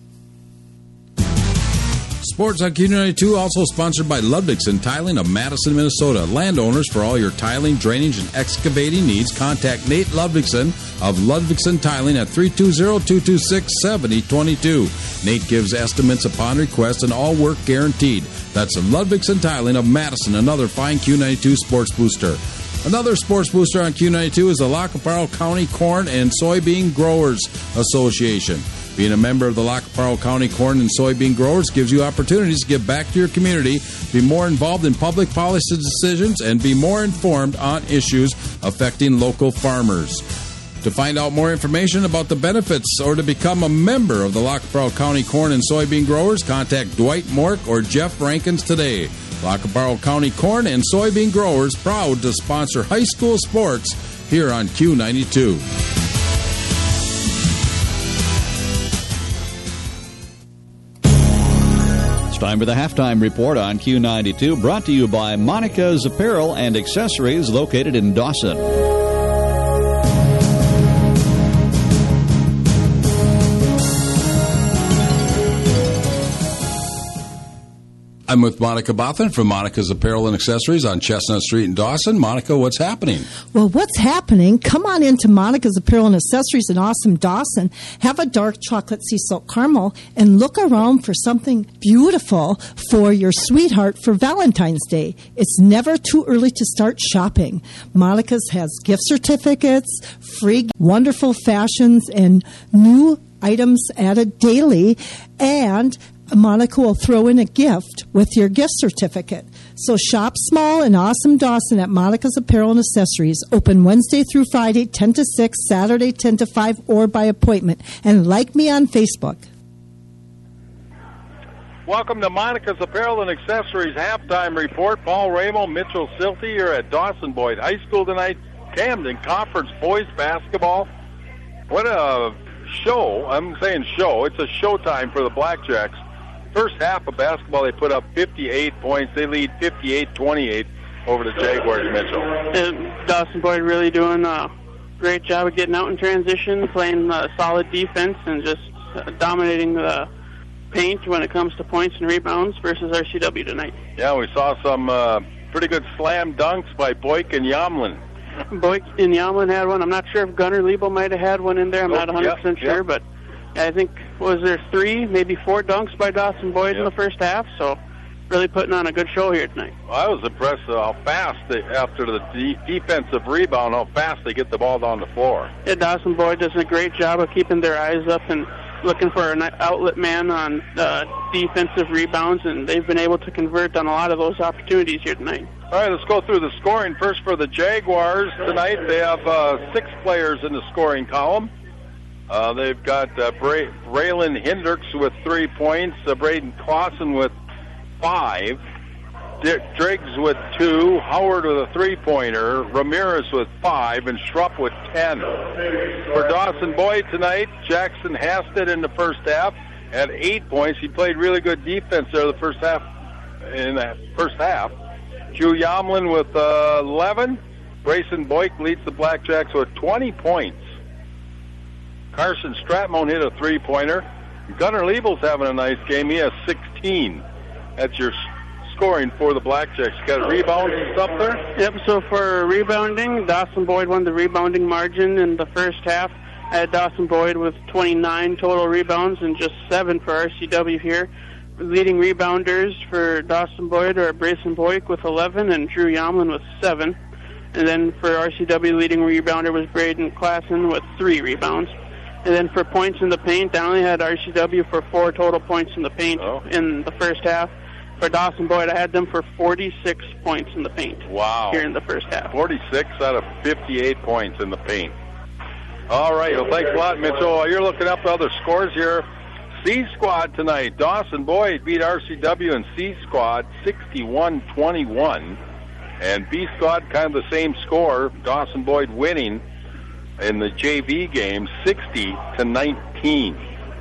Sports on Q ninety-two, also sponsored by Ludvigsen Tiling of Madison, Minnesota. Landowners, for all your tiling, drainage, and excavating needs, contact Nate Ludvigsen of Ludvigsen Tiling at three two zero, two two six, seven zero two two. Nate gives estimates upon request and all work guaranteed. That's Ludvigsen Tiling of Madison, another fine Q ninety-two sports booster. Another sports booster on Q ninety-two is the Lacaparo County Corn and Soybean Growers Association. Being a member of the Lacaparo County Corn and Soybean Growers gives you opportunities to give back to your community, be more involved in public policy decisions, and be more informed on issues affecting local farmers. To find out more information about the benefits or to become a member of the Lacaparo County Corn and Soybean Growers, contact Dwight Mork or Jeff Rankins today. Lacaparo County Corn and Soybean Growers, proud to sponsor high school sports here on Q ninety-two. It's time for the halftime report on Q ninety-two, brought to you by Monica's Apparel and Accessories, located in Dawson. I'm with Monica Bothan from Monica's Apparel and Accessories on Chestnut Street in Dawson. Monica, what's happening? Well, what's happening? Come on into Monica's Apparel and Accessories in awesome Dawson. Have a dark chocolate sea salt caramel and look around for something beautiful for your sweetheart for Valentine's Day. It's never too early to start shopping. Monica's has gift certificates, free wonderful fashions, and new items added daily, and Monica will throw in a gift with your gift certificate. So shop small and awesome Dawson at Monica's Apparel and Accessories. Open Wednesday through Friday, ten to six, Saturday, ten to five, or by appointment. And like me on Facebook. Welcome to Monica's Apparel and Accessories halftime report. Paul Ramo, Mitchell Silty here at Dawson Boyd High School tonight. Camden Conference Boys Basketball. What a show. I'm saying show. It's a showtime for the Blackjacks. First half of basketball, they put up fifty-eight points. They lead fifty-eight twenty-eight over the Jaguars, Mitchell. And Dawson Boyd really doing a great job of getting out in transition, playing uh, solid defense, and just uh, dominating the paint when it comes to points and rebounds versus R C W tonight. Yeah, we saw some uh, pretty good slam dunks by Boyk and Yamlin. Boyk and Yamlin had one. I'm not sure if Gunnar Liebel might have had one in there. I'm oh, not one hundred percent yep, sure, yep. but I think, was there three, maybe four dunks by Dawson Boyd yep. in the first half, so really putting on a good show here tonight. Well, I was impressed how fast, they, after the de- defensive rebound, how fast they get the ball down the floor. Yeah, Dawson Boyd does a great job of keeping their eyes up and looking for an outlet man on uh, defensive rebounds, and they've been able to convert on a lot of those opportunities here tonight. All right, let's go through the scoring. First for the Jaguars tonight, they have uh, six players in the scoring column. Uh, they've got uh, Bra- Braylon Hendricks with three points, uh, Braden Clausen with five, Dick Driggs with two, Howard with a three-pointer, Ramirez with five, and Schrupp with ten. For Dawson Boyd tonight, Jackson Hasted in the first half had eight points. He played really good defense there the first half. In the first half, Drew Yomlin with uh, eleven. Grayson Boyk leads the Blackjacks with twenty points. Carson Stratmon hit a three-pointer. Gunnar Liebel's having a nice game. He has sixteen. That's your scoring for the Blackjacks. You got rebounds and stuff there? Yep, so for rebounding, Dawson Boyd won the rebounding margin in the first half. I had Dawson Boyd with twenty-nine total rebounds and just seven for R C W here. Leading rebounders for Dawson Boyd are Brayson Boyk with eleven and Drew Yomlin with seven. And then for R C W, leading rebounder was Braden Klassen with three rebounds. And then for points in the paint, I only had R C W for four total points in the paint oh. in the first half. For Dawson Boyd, I had them for forty-six points in the paint. Wow. Here in the first half. forty-six out of fifty-eight points in the paint. All right, well, thanks a lot, Mitchell. While you're looking up the other scores here, C Squad tonight. Dawson Boyd beat R C W and C Squad sixty-one twenty-one. And B Squad kind of the same score. Dawson Boyd winning in the J V game sixty to nineteen.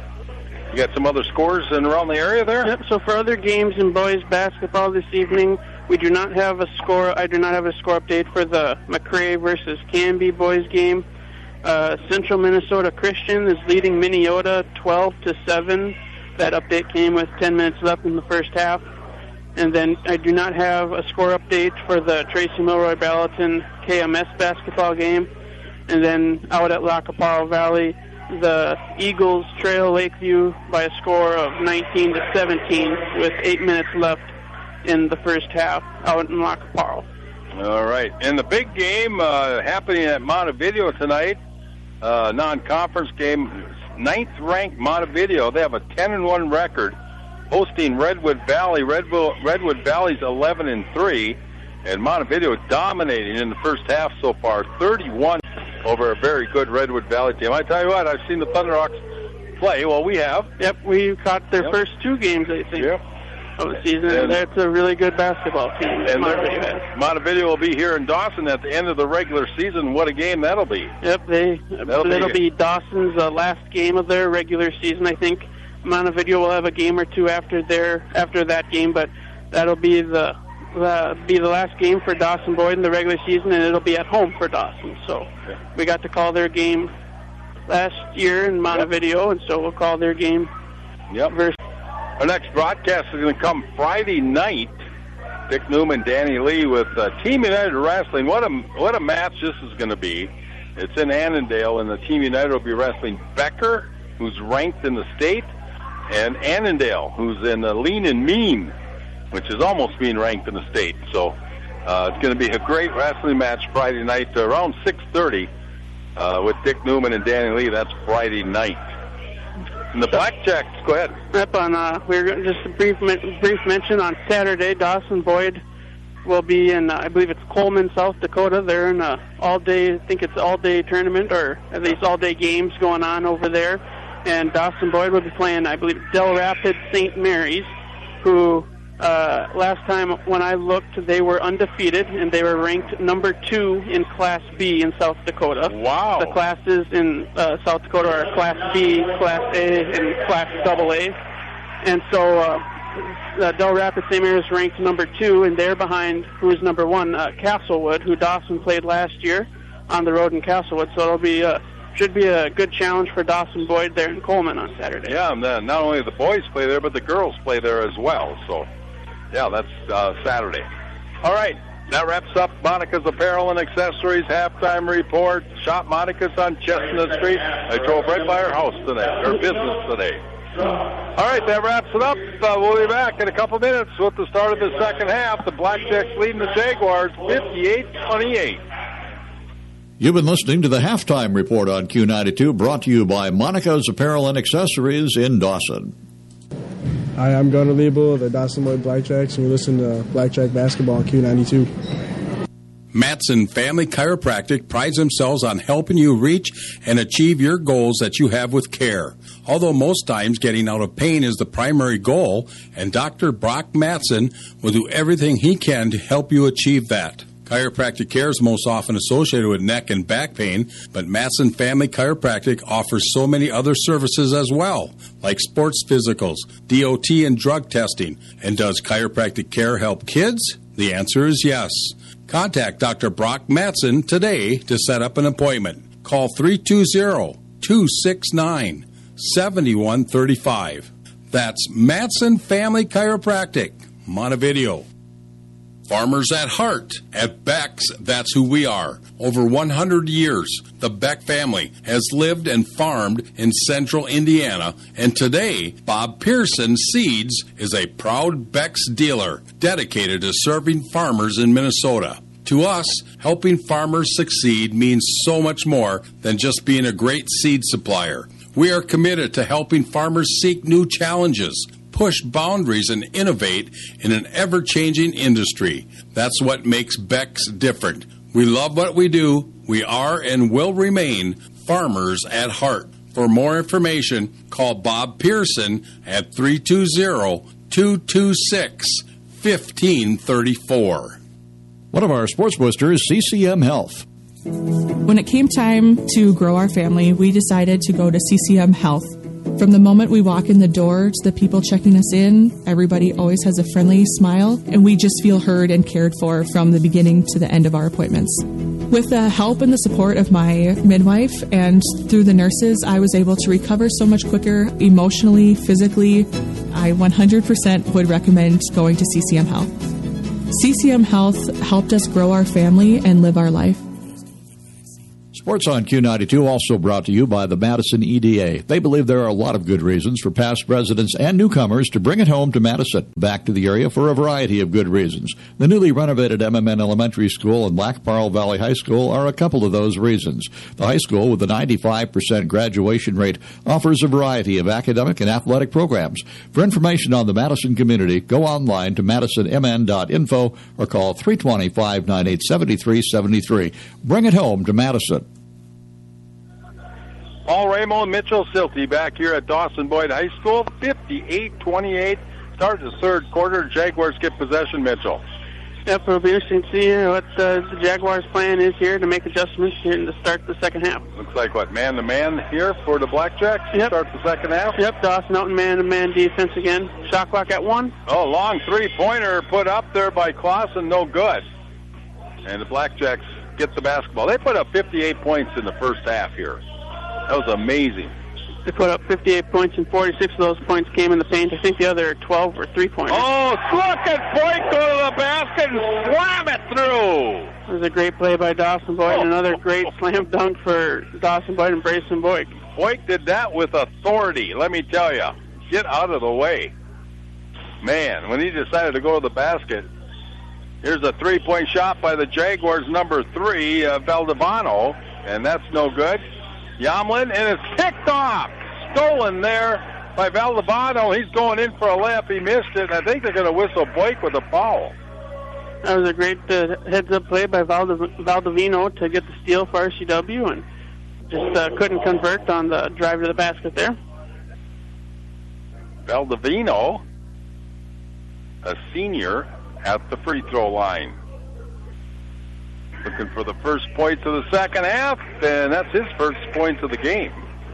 You got some other scores in around the area there? Yep, so for other games in boys basketball this evening, we do not have a score. I do not have a score update for the McRae versus Canby boys game. Uh, Central Minnesota Christian is leading Minneota twelve to seven. That update came with ten minutes left in the first half. And then I do not have a score update for the Tracy Milroy Ballatin K M S basketball game. And then out at La Caparo Valley, the Eagles trail Lakeview by a score of nineteen to seventeen with eight minutes left in the first half out in La Caparo. All right. And the big game uh, happening at Montevideo tonight, uh, non-conference game, ninth-ranked Montevideo. They have a ten and one record, hosting Redwood Valley. Redwood, Redwood Valley's eleven and three, and Montevideo dominating in the first half so far, thirty-one over a very good Redwood Valley team. I tell you what, I've seen the Thunderhawks play. Well, we have. Yep, we caught their yep. first two games, I think, yep. of the season. And that's a really good basketball team. And Montevideo. Montevideo will be here in Dawson at the end of the regular season. What a game that'll be. Yep, they, that'll it'll be, be Dawson's uh, last game of their regular season, I think. Montevideo will have a game or two after their after that game, but that'll be the uh, be the last game for Dawson Boyd in the regular season, and it'll be at home for Dawson. So yeah. we got to call their game last year in Montevideo, yep. and so we'll call their game. Yep. Versus Our next broadcast is going to come Friday night. Dick Newman, Danny Lee with uh, Team United Wrestling. What a what a match this is going to be. It's in Annandale, and the Team United will be wrestling Becker, who's ranked in the state, and Annandale, who's in the Lean and Mean, which is almost being ranked in the state. So uh, it's going to be a great wrestling match Friday night uh, around six thirty uh, with Dick Newman and Danny Lee. That's Friday night. And the Blackjacks, go ahead. Yep, on, uh, we're just a brief, brief mention on Saturday, Dawson Boyd will be in, uh, I believe it's Coleman, South Dakota. They're in a all-day, I think it's all-day tournament, or at least all-day games going on over there. And Dawson Boyd will be playing, I believe, Del Rapids Saint Mary's, who uh, last time when I looked, they were undefeated, and they were ranked number two in Class B in South Dakota. Wow. The classes in uh, South Dakota are Class B, Class A, and Class double A. And so uh, uh, Del Rapids Saint Mary's ranked number two, and they're behind, who is number one, uh, Castlewood, who Dawson played last year on the road in Castlewood. So it'll be uh, should be a good challenge for Dawson Boyd there in Coleman on Saturday. Yeah, and then not only the boys play there, but the girls play there as well. So, yeah, that's uh, Saturday. All right, that wraps up Monica's Apparel and Accessories halftime report. Shop Monica's on Chestnut Street. I drove right by her house today, her business today. All right, that wraps it up. Uh, we'll be back in a couple minutes with the start of the second half. The Blackjacks leading the Jaguars fifty-eight twenty-eight. You've been listening to the Halftime Report on Q ninety-two, brought to you by Monica's Apparel and Accessories in Dawson. Hi, I'm Gunnar Liebel of the Dawson Boyd Blackjacks, and we listen to Blackjack Basketball on Q ninety-two. Matson Family Chiropractic prides themselves on helping you reach and achieve your goals that you have with care. Although most times getting out of pain is the primary goal, and Doctor Brock Matson will do everything he can to help you achieve that. Chiropractic care is most often associated with neck and back pain, but Matson Family Chiropractic offers so many other services as well, like sports physicals, D O T, and drug testing. And does chiropractic care help kids? The answer is yes. Contact Doctor Brock Matson today to set up an appointment. Call three two zero, two six nine, seven one three five. That's Matson Family Chiropractic, Montevideo. Farmers at heart. At Beck's, that's who we are. Over one hundred years, the Beck family has lived and farmed in central Indiana, and today, Bob Pearson Seeds is a proud Beck's dealer dedicated to serving farmers in Minnesota. To us, helping farmers succeed means so much more than just being a great seed supplier. We are committed to helping farmers seek new challenges, push boundaries, and innovate in an ever-changing industry. That's what makes Beck's different. We love what we do. We are and will remain farmers at heart. For more information, call Bob Pearson at three two zero, two two six, one five three four. One of our sports boosters, C C M Health. When it came time to grow our family, we decided to go to C C M Health. From the moment we walk in the door to the people checking us in, everybody always has a friendly smile, and we just feel heard and cared for from the beginning to the end of our appointments. With the help and the support of my midwife and through the nurses, I was able to recover so much quicker emotionally, physically. I one hundred percent would recommend going to C C M Health. C C M Health helped us grow our family and live our life. Sports on Q ninety-two also brought to you by the Madison E D A. They believe there are a lot of good reasons for past residents and newcomers to bring it home to Madison. Back to the area for a variety of good reasons. The newly renovated M M N Elementary School and Black Pearl Valley High School are a couple of those reasons. The high school, with a ninety-five percent graduation rate, offers a variety of academic and athletic programs. For information on the Madison community, go online to madison m n dot info or call three two zero, five nine eight, seven three seven three. Bring it home to Madison. Paul Ramo and Mitchell Silty back here at Dawson Boyd High School. fifty-eight twenty-eight. Start the third quarter. Jaguars get possession, Mitchell. Yep, it'll be interesting to see what uh, the Jaguars' plan is here to make adjustments here to start the second half. Looks like, what, man-to-man here for the Blackjacks to yep. start the second half? Yep, Dawson out in man-to-man defense again. Shot clock at one. Oh, long three-pointer put up there by Clausen, no good. And the Blackjacks get the basketball. They put up fifty-eight points in the first half here. That was amazing. They put up fifty-eight points, and forty-six of those points came in the paint. I think the other twelve were three-pointers. Oh, look at Boyd go to the basket and slam it through. It was a great play by Dawson Boyd, oh. and another great slam dunk for Dawson Boyd and Brayson Boyd. Boyd did that with authority, let me tell you. Get out of the way. Man, when he decided to go to the basket, here's a three-point shot by the Jaguars, number three, uh, Valdivano, and that's no good. Yamlin, and it's picked off. Stolen there by Valdivano. He's going in for a layup. He missed it. I think they're going to whistle Blake with a foul. That was a great uh, heads-up play by Valdiv- Valdivino to get the steal for R C W, and just uh, couldn't convert on the drive to the basket there. Valdivino, a senior, at the free throw line. Looking for the first points of the second half, and that's his first points of the game.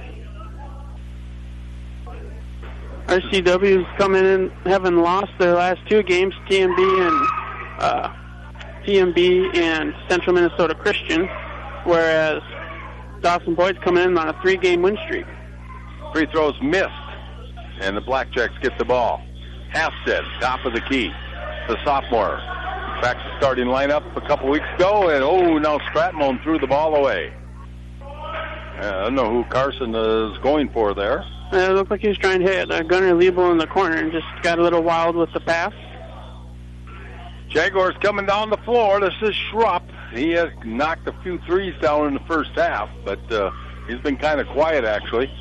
R C W's coming in, having lost their last two games, T M B and uh, T M B and Central Minnesota Christian, whereas Dawson Boyd's coming in on a three-game win streak. Free throws missed, and the Blackjacks get the ball. Halstead, top of the key, the sophomore. Back to starting lineup a couple weeks ago, and oh, now Stratmon threw the ball away. Uh, I don't know who Carson is going for there. Uh, it looked like he was trying to hit uh, Gunnar Liebel in the corner and just got a little wild with the pass. Jaguars coming down the floor. This is Schrupp. He has knocked a few threes down in the first half, but uh, he's been kind of quiet, actually.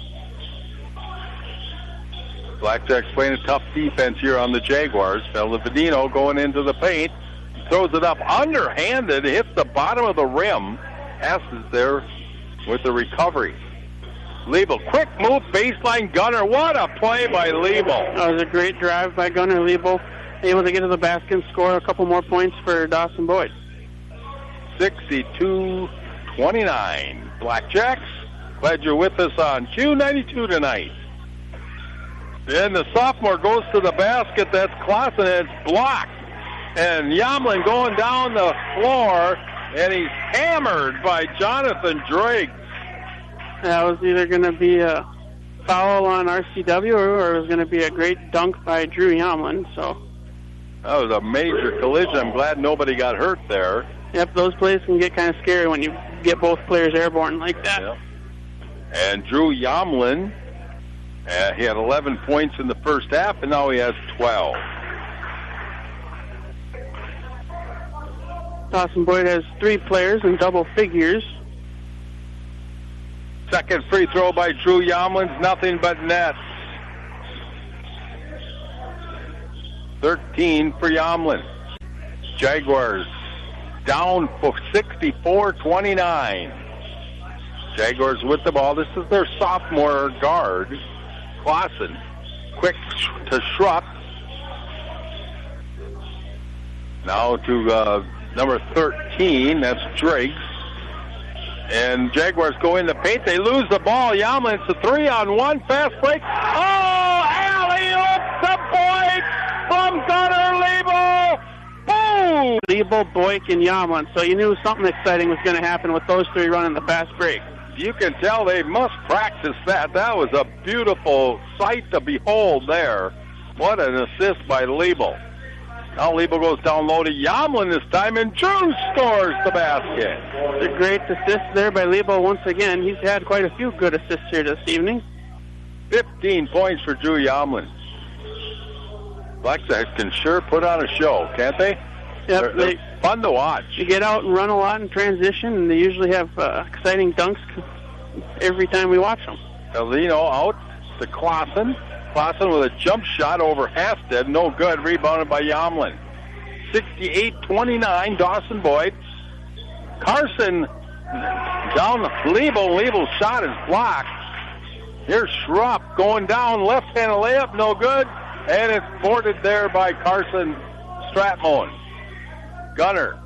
Blackjacks playing a tough defense here on the Jaguars. Valdivino going into the paint. throws it up underhanded, hits the bottom of the rim. Hess is there with the recovery. Liebel, quick move, baseline Gunner. What a play by Liebel. That was a great drive by Gunner Liebel. Able to get to the basket and score a couple more points for Dawson Boyd. sixty-two twenty-nine. Blackjacks, glad you're with us on Q ninety-two tonight. Then the sophomore goes to the basket. That's Clausen, and it's blocked. And Yamlin going down the floor, and he's hammered by Jonathan Driggs. That was either going to be a foul on R C W or it was going to be a great dunk by Drew Yamlin. So that was a major collision. I'm glad nobody got hurt there. Yep, those plays can get kind of scary when you get both players airborne like that. Yep. And Drew Yamlin, uh, he had eleven points in the first half, and now he has twelve. Dawson Boyd has three players in double figures. Second free throw by Drew Yamlin's nothing but nets. thirteen for Yamlin. Jaguars down for sixty-four twenty-nine. Jaguars with the ball. This is their sophomore guard, Clausen. Quick to Schrupp. Now to uh, number thirteen, that's Driggs. And Jaguars go in the paint. They lose the ball. Yamlin, it's a three on one. Fast break. Oh, alley-oop to Boyd from Gunnar Liebel. Boom! Liebel, Boyd, and Yamlin. So you knew something exciting was going to happen with those three running the fast break. You can tell they must practice that. That was a beautiful sight to behold there. What an assist by Liebel. Now Liebel goes down low to Yamlin this time, and Drew scores the basket. It's a great assist there by Liebel once again. He's had quite a few good assists here this evening. fifteen points for Drew Yamlin. Blackjacks can sure put on a show, can't they? Yep, they're, they, they're fun to watch. You get out and run a lot in transition, and they usually have uh, exciting dunks every time we watch them. Alino out to Clausen. Clausen with a jump shot over Hasted. No good. Rebounded by Yamlin. sixty-eight twenty-nine, Dawson Boyd. Carson down Liebel. Liebel's shot is blocked. Here's Schrupp going down. Left-handed layup. No good. And it's boarded there by Carson Stratmon. Gunner.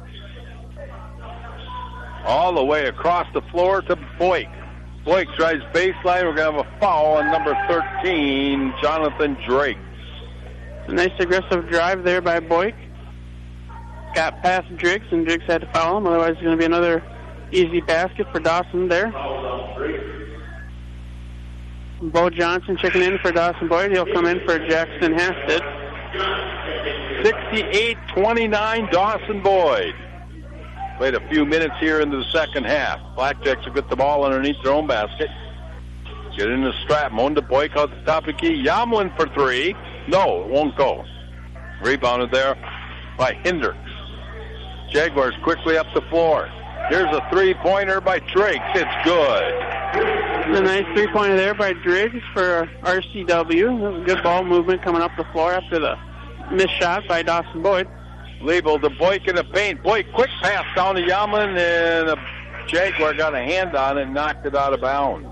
All the way across the floor to Boyd. Blake tries baseline. We're going to have a foul on number thirteen, Jonathan Driggs. A nice aggressive drive there by Boyd. Got past Driggs, and Driggs had to foul him. Otherwise, it's going to be another easy basket for Dawson there. Bo Johnson checking in for Dawson Boyd. He'll come in for Jackson Hasted. sixty-eight twenty-nine, Dawson Boyd. Played a few minutes here into the second half. Blackjacks will get the ball underneath their own basket. Get into Stratmon to Boyd out the top of the key. Yamlin for three. No, it won't go. Rebounded there by Hendricks. Jaguars quickly up the floor. Here's a three-pointer by Driggs. It's good. A nice three-pointer there by Driggs for R C W. That was a good ball movement coming up the floor after the missed shot by Dawson Boyd. Liebel to Boyd in the paint. Boyd, quick pass down to Yamlin, and a Jaguar got a hand on it and knocked it out of bounds.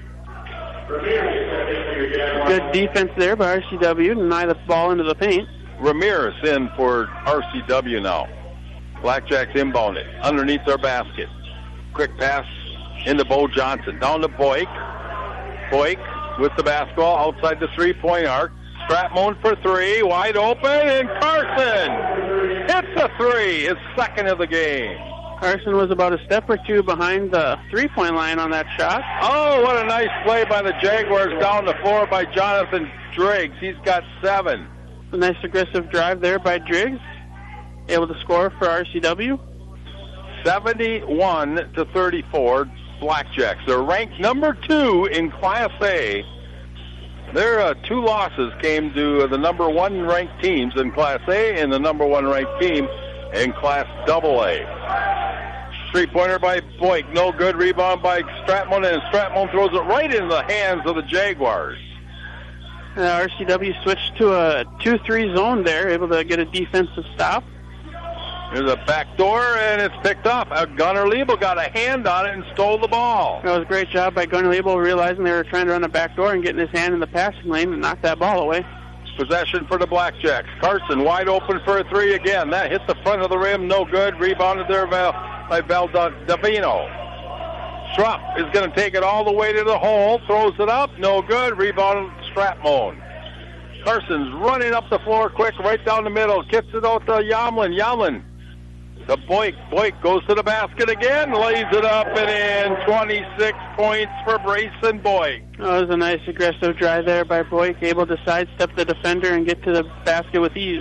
Good defense there by R C W to deny the ball into the paint. Ramirez in for R C W now. Blackjacks inbounded underneath their basket. Quick pass into Bo Johnson. Down to Boyd. Boyd with the basketball outside the three-point arc. Stratmon for three, wide open, and Carson hits a three, his second of the game. Carson was about a step or two behind the three-point line on that shot. Oh, what a nice play by the Jaguars down the floor by Jonathan Driggs. He's got seven. A nice aggressive drive there by Driggs. Able to score for R C W. seventy-one to thirty-four, Blackjacks. They're ranked number two in Class A. Their uh, two losses came to uh, the number one ranked teams in Class A and the number one ranked team in Class Double A. Three-pointer by Boyd, no good. Rebound by Stratmon, and Stratmon throws it right into the hands of the Jaguars. Uh, R C W switched to a two three zone there, able to get a defensive stop. There's a back door, and it's picked off. Uh, Gunnar Liebel got a hand on it and stole the ball. That was a great job by Gunnar Liebel, realizing they were trying to run a back door and getting his hand in the passing lane and knock that ball away. Possession for the Blackjacks. Carson wide open for a three again. That hit the front of the rim, no good. Rebounded there by Valdavino. Schrupp is going to take it all the way to the hole. Throws it up, no good. Rebounded Stratmone. Carson's running up the floor quick, right down the middle. Kicks it out to Yamlin. Yamlin to Boyk. Boyk goes to the basket again, lays it up and in. twenty-six points for Brayson Boyk. Oh, that was a nice aggressive drive there by Boyk, able to sidestep the defender and get to the basket with ease.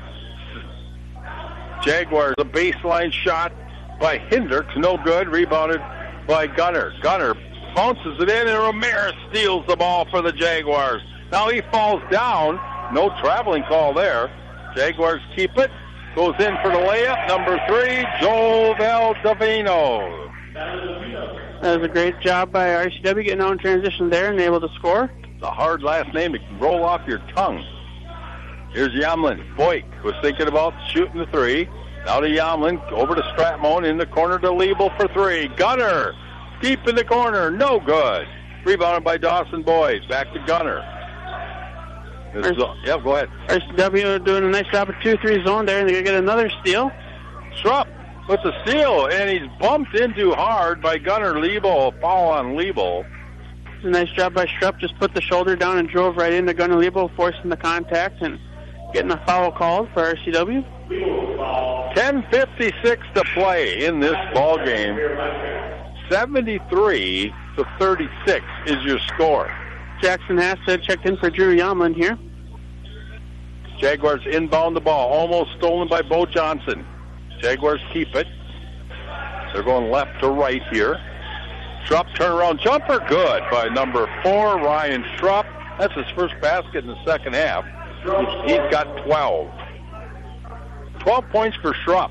Jaguars, a baseline shot by Hendricks, no good. Rebounded by Gunner. Gunner bounces it in, and Ramirez steals the ball for the Jaguars. Now he falls down. No traveling call there. Jaguars keep it. Goes in for the layup. Number three, Joel Valdavino. That was a great job by R C W getting out in transition there and able to score. It's a hard last name to roll off your tongue. Here's Yamlin. Boyk was thinking about shooting the three. Now to Yamlin. Over to Stratmone. In the corner to Liebel for three. Gunner. Deep in the corner. No good. Rebounded by Dawson Boyd. Back to Gunner. This is, yeah, go ahead. R C W doing a nice job of two three zone there, and they're going to get another steal. Schrupp with the steal, and he's bumped into hard by Gunnar Liebel. Foul on Liebel. A nice job by Schrupp. Just put the shoulder down and drove right into Gunnar Liebel, forcing the contact and getting a foul called for R C W. ten fifty-six to play in this ball game. seventy-three to thirty-six is your score. Jackson Hassett checked in for Drew Yamlin here. Jaguars inbound the ball, almost stolen by Bo Johnson. Jaguars keep it. They're going left to right here. Schrupp turnaround jumper, good by number four, Ryan Schrupp. That's his first basket in the second half. He's got twelve. twelve points for Schrupp.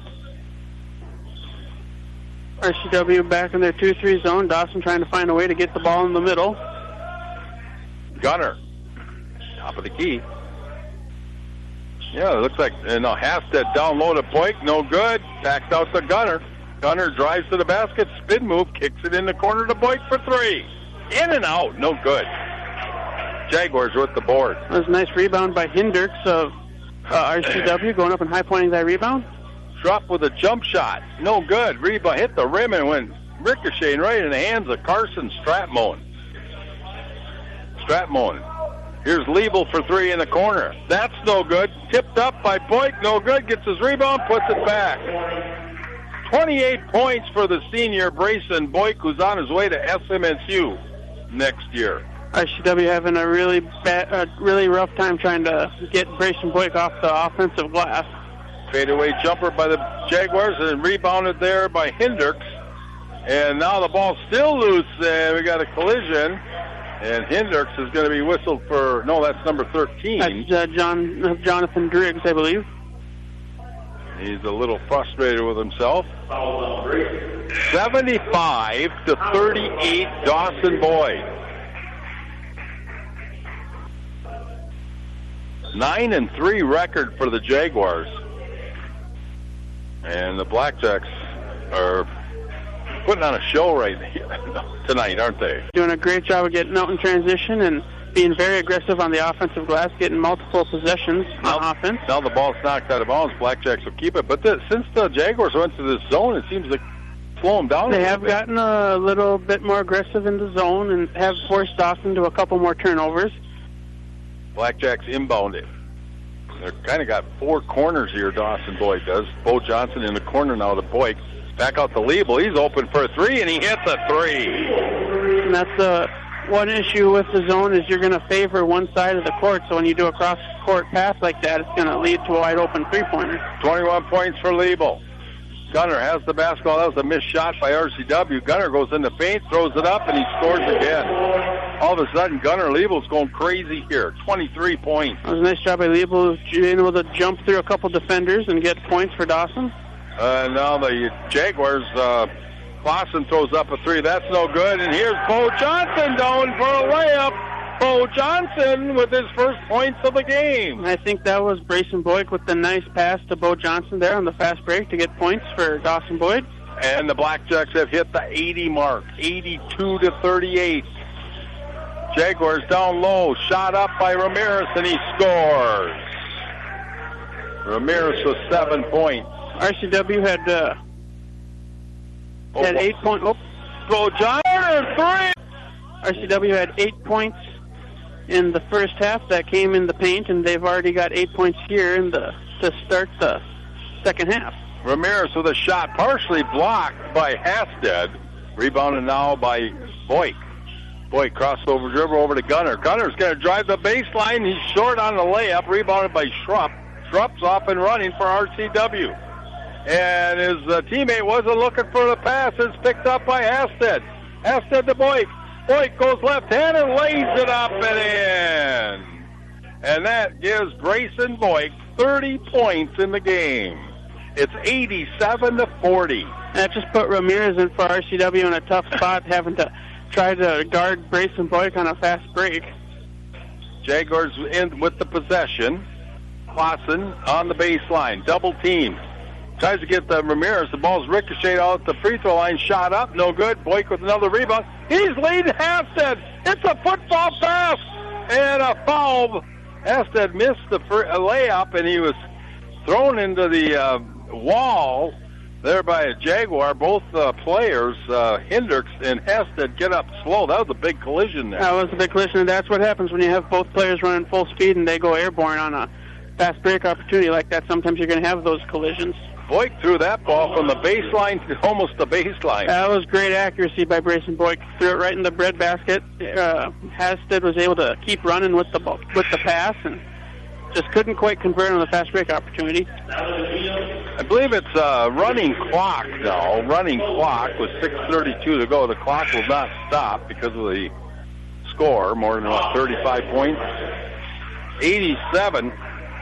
R C W back in their two three zone. Dawson trying to find a way to get the ball in the middle. Gunner, top of the key. Yeah, it looks like uh, no Hasted down low to Boyk, no good. Tacked out to Gunner. Gunner drives to the basket, spin move, kicks it in the corner to Boyk for three. In and out, no good. Jaguars with the board. That was a nice rebound by Hendricks of uh, R C W, going up and high pointing that rebound. Schrupp with a jump shot, no good. Rebound hit the rim and went ricocheting right in the hands of Carson Stratmone. Stratmone. Here's Liebel for three in the corner. That's no good. Tipped up by Boyk, no good. Gets his rebound, puts it back. twenty-eight points for the senior Brayson Boyk, who's on his way to S M S U next year. R C W having a really bad, a really rough time trying to get Brayson Boyk off the offensive glass. Fadeaway jumper by the Jaguars and rebounded there by Hendricks. And now the ball's still loose, and we got a collision. And Hendricks is going to be whistled for, no, that's number thirteen. That's uh, John, uh, Jonathan Driggs, I believe. He's a little frustrated with himself. seventy-five to thirty-eight, Dawson Boyd. Nine and three record for the Jaguars. And the Blackjacks are putting on a show right tonight, aren't they? Doing a great job of getting out in transition and being very aggressive on the offensive glass, getting multiple possessions now, on offense. Now the ball's knocked out of bounds. Blackjacks will keep it. But the, since the Jaguars went to this zone, it seems like slow them down. They have bit. gotten a little bit more aggressive in the zone and have forced Dawson to a couple more turnovers. Blackjacks inbound it. They're kind of got four corners here, Dawson Boyd does. Bo Johnson in the corner now to Boyk. Back out to Liebel. He's open for a three, and he hits a three. And that's the one issue with the zone is you're going to favor one side of the court. So when you do a cross-court pass like that, it's going to lead to a wide-open three-pointer. twenty-one points for Liebel. Gunner has the basketball. That was a missed shot by R C W. Gunner goes in the paint, throws it up, and he scores again. All of a sudden, Gunner Liebel's going crazy here. twenty-three points. That was a nice job by Liebel, being able to jump through a couple defenders and get points for Dawson. Uh, now the Jaguars, uh, Clausen throws up a three. That's no good. And here's Bo Johnson down for a layup. Bo Johnson with his first points of the game. I think that was Brayson Boyd with the nice pass to Bo Johnson there on the fast break to get points for Dawson Boyd. And the Blackjacks have hit the eighty mark, eighty-two to thirty-eight. Jaguars down low, shot up by Ramirez, and he scores. Ramirez with seven points. R C W had uh, oh, had eight points. Oh, Bo Johnson three. R C W had eight points in the first half. That came in the paint, and they've already got eight points here in the to start the second half. Ramirez with a shot partially blocked by Hasted. Rebounded now by Boyk. Boyk crossover dribble over to Gunner. Gunner's going to drive the baseline. He's short on the layup. Rebounded by Schrupp. Schrupp's off and running for R C W. And his uh, teammate wasn't looking for the pass. It's picked up by Hasted. Hasted to Boyk. Boyk goes left hand and lays it up and in. And that gives Brayson Boyk thirty points in the game. It's eighty-seven to forty. That just put Ramirez in for R C W in a tough spot, having to try to guard Brayson Boyk on a fast break. Jaguars in with the possession. Clausen on the baseline, double team. Tries to get the Ramirez. The ball's ricocheted out at the free throw line. Shot up, no good. Boyk with another rebound. He's leading Hasted. It's a football pass and a foul. Hasted missed the fr- layup, and he was thrown into the uh, wall there by a Jaguar. Both uh, players, uh, Hendricks and Hasted, get up slow. That was a big collision there. That was a big collision, and that's what happens when you have both players running full speed and they go airborne on a fast break opportunity like that. Sometimes you're going to have those collisions. Boyk threw that ball from the baseline to almost the baseline. That was great accuracy by Brayson Boyk. Threw it right in the breadbasket. Uh, Hasted was able to keep running with the ball, with the pass, and just couldn't quite convert on the fast break opportunity. I believe it's a running clock now. Running clock with six thirty-two to go. The clock will not stop because of the score. More than what, thirty-five points. eighty-seven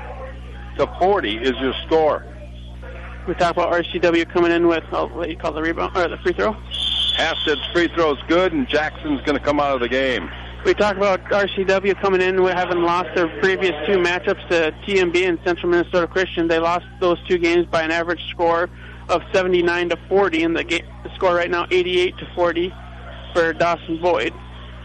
to forty is your score. We talk about R C W coming in with oh, what you call the rebound or the free throw. Hasted's free throw's good, and Jackson's going to come out of the game. We talk about R C W coming in with having lost their previous two matchups to T M B and Central Minnesota Christian. They lost those two games by an average score of seventy-nine to forty, and the, game, the score right now eighty-eight to forty for Dawson Boyd.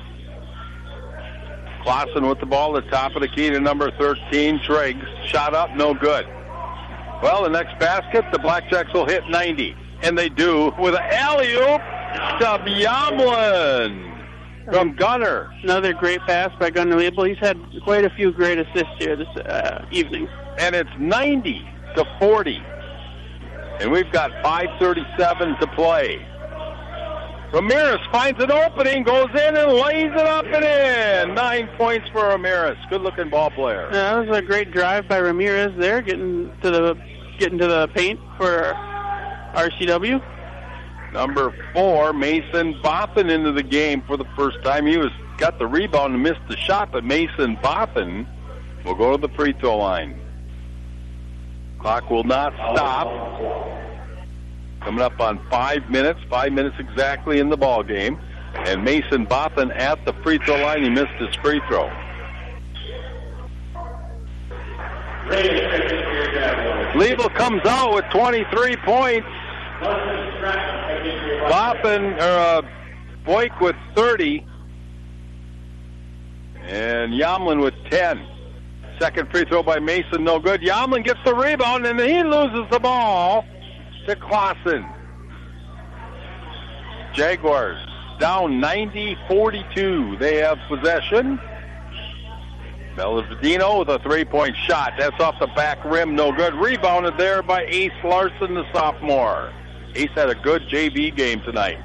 Clausen with the ball at the top of the key to number thirteen, Triggs. Shot up, no good. Well, the next basket, the Blackjacks will hit ninety. And they do with an alley-oop to Yamlin from Gunner. Another great pass by Gunner Liebel. He's had quite a few great assists here this uh, evening. And it's ninety to forty. And we've got five thirty-seven to play. Ramirez finds an opening, goes in and lays it up and in. Nine points for Ramirez. Good-looking ball player. Yeah, that was a great drive by Ramirez there, getting to the getting to the paint for R C W. Number four, Mason Boffin into the game for the first time. He was got the rebound and missed the shot, but Mason Boffin will go to the free throw line. Clock will not stop. Coming up on five minutes, five minutes exactly in the ball game. And Mason Boffin at the free throw line. He missed his free throw. Liebel comes out with twenty-three points. Boffin, or uh, Boyk with thirty. And Yamlin with ten. Second free throw by Mason, no good. Yamlin gets the rebound, and he loses the ball to Clausen. Jaguars down ninety forty-two. They have possession. Belladino with a three-point shot. That's off the back rim, no good. Rebounded there by Ace Larson, the sophomore. Ace had a good J V game tonight.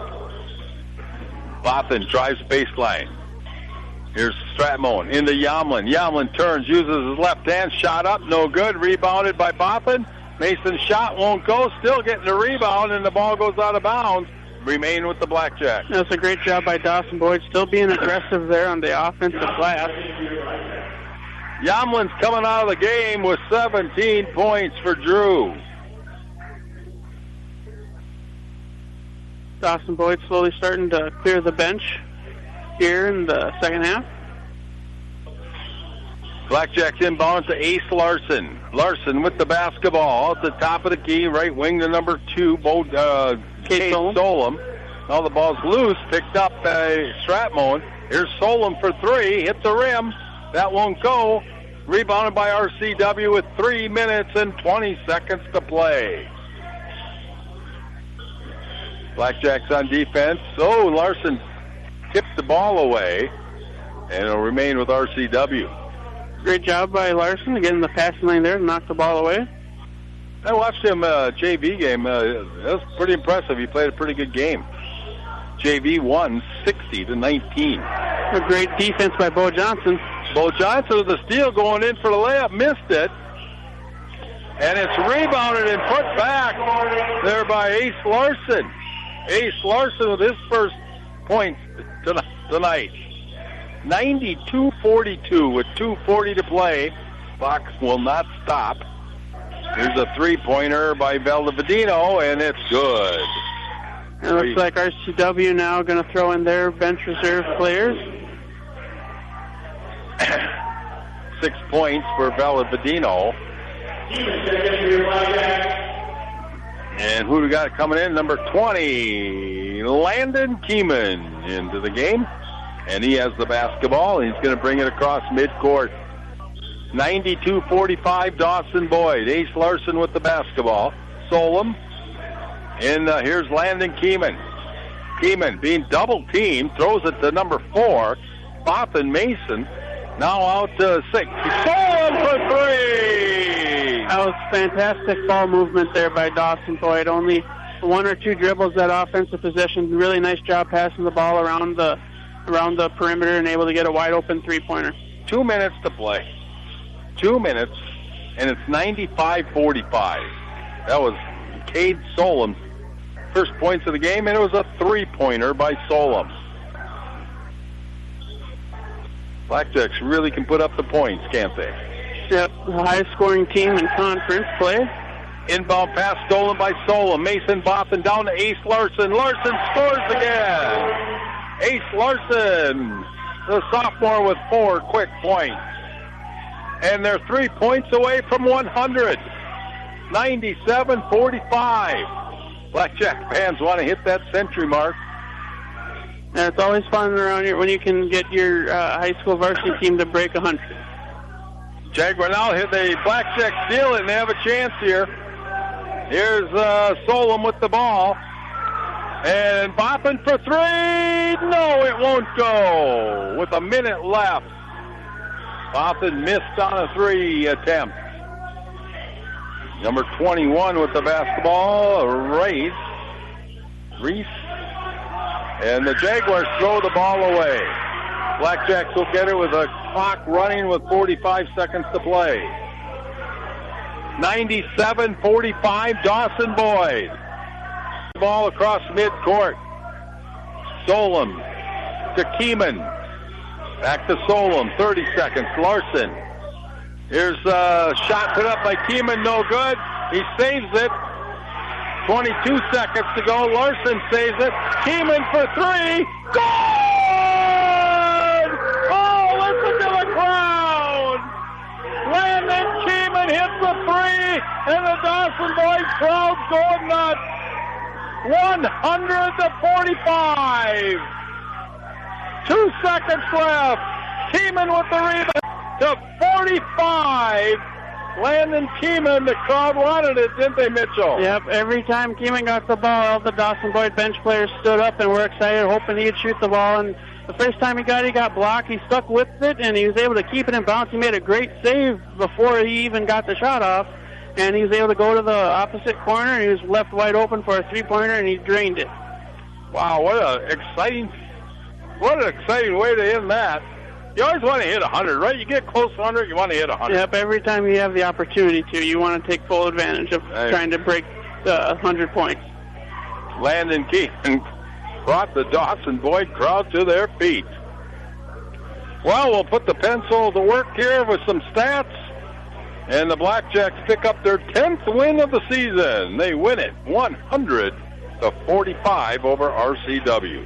Boffin drives baseline. Here's Stratmone into Yamlin. Yamlin turns, uses his left hand, shot up, no good. Rebounded by Boffin. Mason's shot won't go, still getting the rebound, and the ball goes out of bounds. Remain with the Blackjacks. That's a great job by Dawson Boyd, still being aggressive there on the offensive glass. Yamlin's coming out of the game with seventeen points for Drew. Dawson Boyd slowly starting to clear the bench here in the second half. Blackjacks inbound to Ace Larson. Larson with the basketball at the top of the key, right wing to number two, Bo, uh, Kate Solom. Solom. Now the ball's loose, picked up by Stratmone. Here's Solom for three, hit the rim. That won't go. Rebounded by R C W with three minutes and twenty seconds to play. Blackjacks on defense. Oh, Larson tipped the ball away, and it'll remain with R C W. Great job by Larson to get in the passing lane there and knock the ball away. I watched him uh, J V game. Uh, it was pretty impressive. He played a pretty good game. J V won sixty to nineteen. A great defense by Bo Johnson. Bo Johnson with the steal going in for the layup, missed it. And it's rebounded and put back there by Ace Larson. Ace Larson with his first points tonight. ninety-two forty-two with two forty to play. Clock will not stop. Here's a three-pointer by Valdividino, and it's good. It looks like R C W now going to throw in their bench reserve players. Six points for Valdividino. And who do we got coming in? Number twenty, Landon Keeman into the game. And he has the basketball, and he's going to bring it across midcourt. ninety-two forty-five, Dawson Boyd. Ace Larson with the basketball. Solom. And uh, here's Landon Keeman. Keeman being double-teamed, throws it to number four, Bothan Mason. Now out to six. Solom for three! That was fantastic ball movement there by Dawson Boyd. Only one or two dribbles that offensive possession. Really nice job passing the ball around the around the perimeter and able to get a wide-open three-pointer. Two minutes to play. Two minutes, and it's ninety-five forty-five. That was Cade Solom's first points of the game, and it was a three-pointer by Solom. Blackjacks really can put up the points, can't they? Yep, the highest-scoring team in conference play. Inbound pass stolen by Solom. Mason Bothan down to Ace Larson. Larson scores again. Ace Larson, the sophomore, with four quick points. And they're three points away from one hundred. ninety-seven forty-five. Blackjack fans want to hit that century mark. And it's always fun around here when you can get your uh, high school varsity team to break one hundred. Jaguar now hit the Blackjack steal it, and they have a chance here. Here's uh, Solom with the ball. And Bothan for three. No, it won't go. With a minute left. Bothan missed on a three attempt. Number twenty-one with the basketball, Reese. Reese. And the Jaguars throw the ball away. Blackjacks will get it with a clock running with forty-five seconds to play. ninety-seven forty-five, Dawson Boyd. Ball across midcourt. Solom to Keeman. Back to Solom, thirty seconds. Larson. Here's a shot put up by Keeman, no good. He saves it. twenty-two seconds to go. Larson saves it. Keeman for three. Good! Oh, listen to the crowd. Landon Keeman hits the three, and the Dawson Boys crowd going nuts. one hundred to forty-five. Two seconds left. Keeman with the rebound to forty-five. Landon Keeman, the crowd wanted it, didn't they, Mitchell? Yep, every time Keeman got the ball, all the Dawson Boyd bench players stood up and were excited, hoping he'd shoot the ball. And the first time he got it, he got blocked. He stuck with it, and he was able to keep it in bounds. He made a great save before he even got the shot off. And he was able to go to the opposite corner, and he was left wide open for a three-pointer, and he drained it. Wow, what a exciting, what an exciting way to end that. You always want to hit one hundred, right? You get close to one hundred, you want to hit one hundred. Yep, every time you have the opportunity to, you want to take full advantage of Right. trying to break the one hundred points. Landon Keeman brought the Dawson Boyd crowd to their feet. Well, we'll put the pencil to work here with some stats. And the Blackjacks pick up their tenth win of the season. They win it one hundred to forty-five over R C W.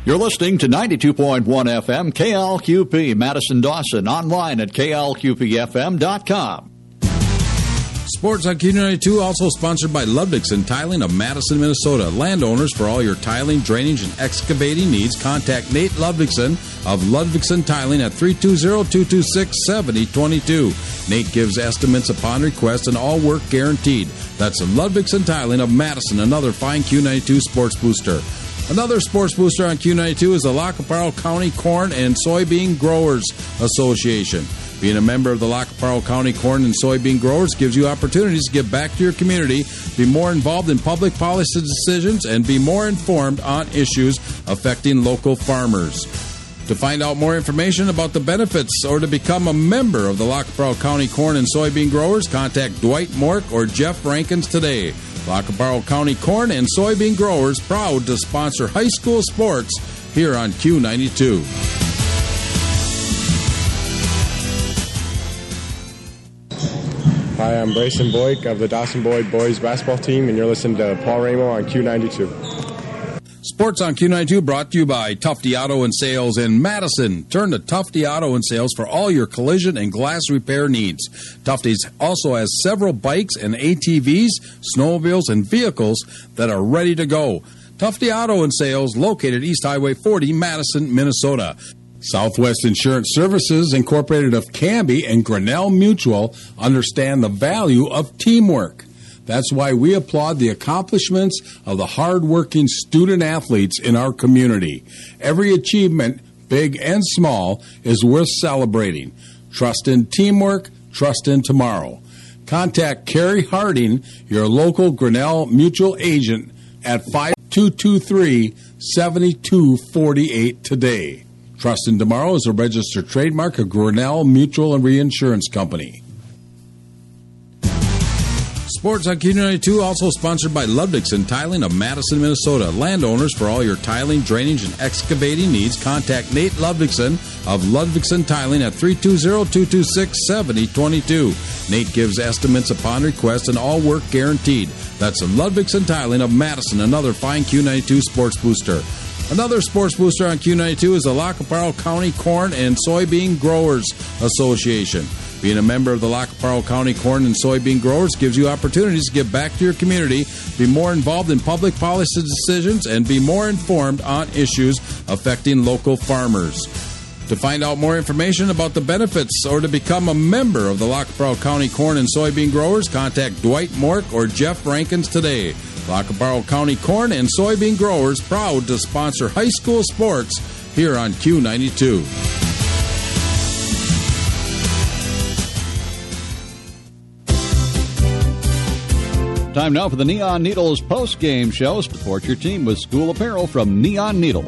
You're listening to ninety-two point one F M K L Q P, Madison Dawson, online at K L Q P F M dot com. Sports on Q ninety-two, also sponsored by Ludvigsen Tiling of Madison, Minnesota. Landowners, for all your tiling, drainage, and excavating needs, contact Nate Ludvigsen of Ludvigsen Tiling at three two zero, two two six, seven zero two two. Nate gives estimates upon request and all work guaranteed. That's Ludvigsen Tiling of Madison, another fine Q ninety-two sports booster. Another sports booster on Q ninety-two is the Lacaparo County Corn and Soybean Growers Association. Being a member of the Lacaparo County Corn and Soybean Growers gives you opportunities to give back to your community, be more involved in public policy decisions, and be more informed on issues affecting local farmers. To find out more information about the benefits or to become a member of the Lacaparo County Corn and Soybean Growers, contact Dwight Mork or Jeff Rankins today. Lacaparo County Corn and Soybean Growers, proud to sponsor high school sports here on Q ninety-two. Hi, I'm Bryson Boyd of the Dawson Boyd boys basketball team, and you're listening to Paul Ramo on Q ninety-two. Sports on Q ninety-two brought to you by Tufty Auto and Sales in Madison. Turn to Tufty Auto and Sales for all your collision and glass repair needs. Tufty's also has several bikes and A T Vs, snowmobiles, and vehicles that are ready to go. Tufty Auto and Sales, located East Highway forty, Madison, Minnesota. Southwest Insurance Services, Incorporated of Canby and Grinnell Mutual, understand the value of teamwork. That's why we applaud the accomplishments of the hard-working student-athletes in our community. Every achievement, big and small, is worth celebrating. Trust in teamwork, trust in tomorrow. Contact Carrie Harding, your local Grinnell Mutual agent, at five two two three, seven two four eight today. Trust in Tomorrow is a registered trademark of Grinnell Mutual and Reinsurance Company. Sports on Q ninety-two, also sponsored by Ludvigsen Tiling of Madison, Minnesota. Landowners, for all your tiling, drainage, and excavating needs, contact Nate Ludvigsen of Ludvigsen Tiling at three two zero, two two six, seven zero two two. Nate gives estimates upon request and all work guaranteed. That's Ludvigsen Tiling of Madison, another fine Q ninety-two sports booster. Another sports booster on Q ninety-two is the Lacaparo County Corn and Soybean Growers Association. Being a member of the Lacaparo County Corn and Soybean Growers gives you opportunities to give back to your community, be more involved in public policy decisions, and be more informed on issues affecting local farmers. To find out more information about the benefits or to become a member of the Lacaparo County Corn and Soybean Growers, contact Dwight Mork or Jeff Rankins today. Lacaparo County Corn and Soybean Growers, proud to sponsor high school sports here on Q ninety-two. Time now for the Neon Needles post-game show. Support your team with school apparel from Neon Needles.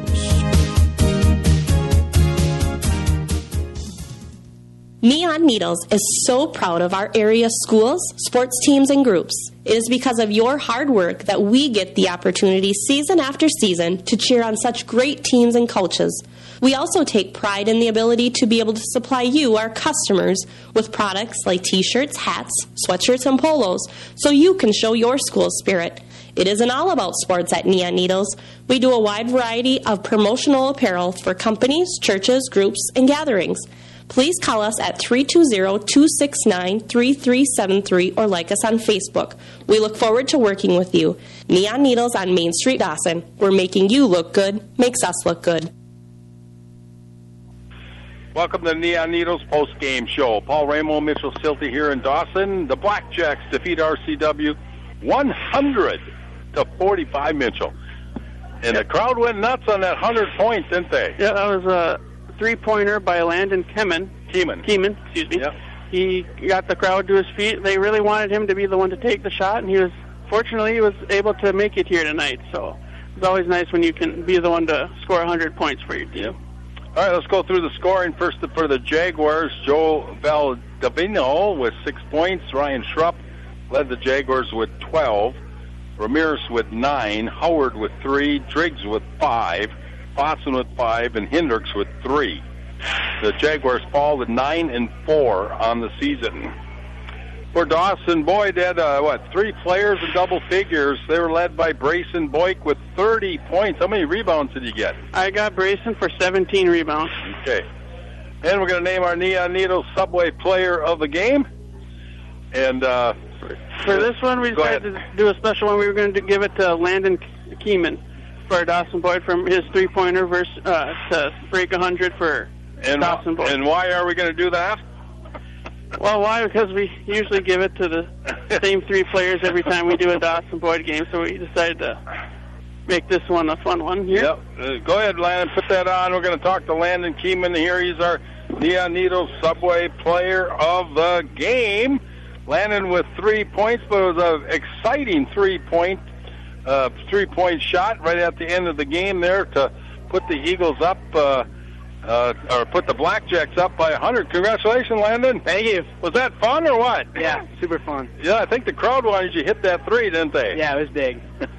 Neon Needles is so proud of our area schools, sports teams, and groups. It is because of your hard work that we get the opportunity season after season to cheer on such great teams and coaches. We also take pride in the ability to be able to supply you, our customers, with products like t-shirts, hats, sweatshirts, and polos, so you can show your school spirit. It isn't all about sports at Neon Needles. We do a wide variety of promotional apparel for companies, churches, groups, and gatherings. Please call us at three two zero, two six nine, three three seven three or like us on Facebook. We look forward to working with you. Neon Needles on Main Street, Dawson. We're making you look good, makes us look good. Welcome to the Neon Needles post-game show. Paul Ramo, Mitchell Silty here in Dawson. The Blackjacks defeat R C W one hundred to forty-five, Mitchell. And the crowd went nuts on that one hundred points, didn't they? Yeah, that was a three-pointer by Landon Keeman. Keeman. Keeman, excuse me. Yeah. He got the crowd to his feet. They really wanted him to be the one to take the shot, and he was, fortunately, he was able to make it here tonight. So it's always nice when you can be the one to score one hundred points for your team. All right, let's go through the scoring. First for the Jaguars, Joe Valdivino with six points. Ryan Schrupp led the Jaguars with twelve. Ramirez with nine. Howard with three. Driggs with five. Boston with five. And Hendricks with three. The Jaguars fall to nine and four on the season. for Dawson Boyd. They had, uh, what, three players in double figures. They were led by Brayson Boyk with thirty points. How many rebounds did you get? I got Brayson for seventeen rebounds. Okay. And we're going to name our Neon Needles Subway Player of the Game. And uh, for this one, we decided to do a special one. We were going to give it to Landon Keeman for Dawson Boyd from his three-pointer versus, uh, to break one hundred for and, Dawson Boyd. And why are we going to do that? Well, why? Because we usually give it to the same three players every time we do a Dawson Boyd game, so we decided to make this one a fun one here. Yep. Uh, go ahead, Landon. Put that on. We're going to talk to Landon Keeman here. He's our Neon Needles Subway Player of the Game. Landon with three points, but it was an exciting three-point uh, three-point shot right at the end of the game there to put the Eagles up, uh, uh, or put the Blackjacks up by one hundred. Congratulations, Landon. Thank you. Was that fun or what? Yeah, super fun. Yeah, I think the crowd wanted you to hit that three, didn't they? Yeah, it was big.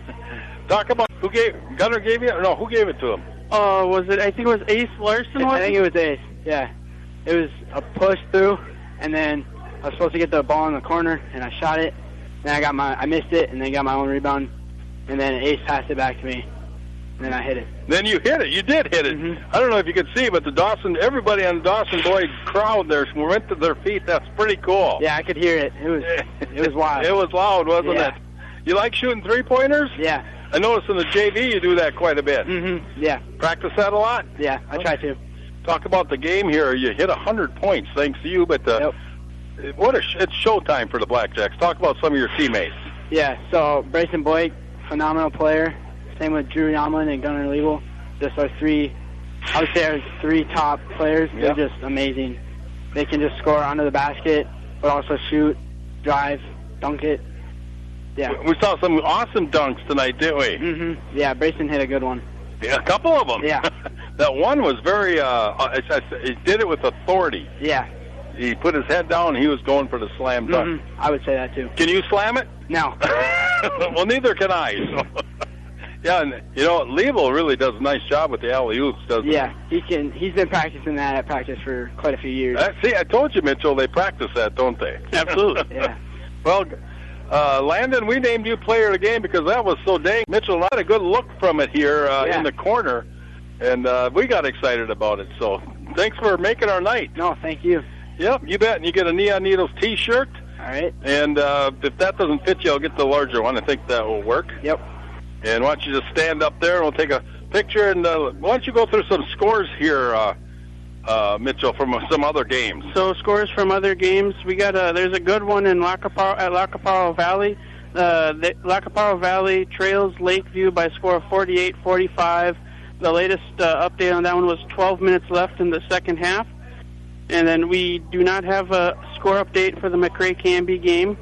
Talk about who gave Gunner gave you? Or no, who gave it to him? Oh, uh, was it? I think it was Ace Larson. I think it was Ace. Yeah, it was a push through, and then I was supposed to get the ball in the corner, and I shot it. Then I got my, I missed it, and then got my own rebound, and then Ace passed it back to me, and then I hit it. Then you hit it. You did hit it. Mm-hmm. I don't know if you could see, but the Dawson, everybody on the Dawson Boyd crowd there went to their feet. That's pretty cool. Yeah, I could hear it. It was, it was wild. It was loud, wasn't yeah. it? You like shooting three pointers? Yeah. I noticed in the J V you do that quite a bit. Mm-hmm. Yeah. Practice that a lot? Yeah, I try to. Talk about the game here. You hit one hundred points thanks to you, but uh, yep. what a sh- it's showtime for the Blackjacks. Talk about some of your teammates. Yeah, so Brayson Boyd, phenomenal player. Same with Drew Yamlin and Gunnar Liebel. Just our three, I would say our three top players. Yep. They're just amazing. They can just score under the basket, but also shoot, drive, dunk it. Yeah. We saw some awesome dunks tonight, didn't we? Mm-hmm. Yeah, Brayson hit a good one. Yeah, a couple of them. Yeah. That one was very, uh, he did it with authority. Yeah. He put his head down and he was going for the slam dunk. Mm-hmm. I would say that too. Can you slam it? No. Well, neither can I. So. Yeah, and you know, Liebel really does a nice job with the alley-oops, doesn't yeah, he? Yeah, he can. He's been practicing that at practice for quite a few years. Uh, see, I told you, Mitchell, they practice that, don't they? Absolutely. Yeah. Well, uh, Landon, we named you player of the game because that was so dang. Mitchell had a good look from it here uh, yeah. in the corner, and uh, we got excited about it. So thanks for making our night. No, thank you. Yep, you bet. And you get a Neon Needles T-shirt. All right. And uh, if that doesn't fit you, I'll get the larger one. I think that will work. Yep. And why don't you just stand up there and we'll take a picture. And uh, why don't you go through some scores here, uh, uh, Mitchell, from some other games. So scores from other games. We got a, there's a good one in Lacaparo, at Lacaparo Valley. Uh, the, Lacaparo Valley trails Lakeview by a score of forty-eight forty-five. The latest uh, update on that one was twelve minutes left in the second half. And then we do not have a score update for the McRae-Canby game.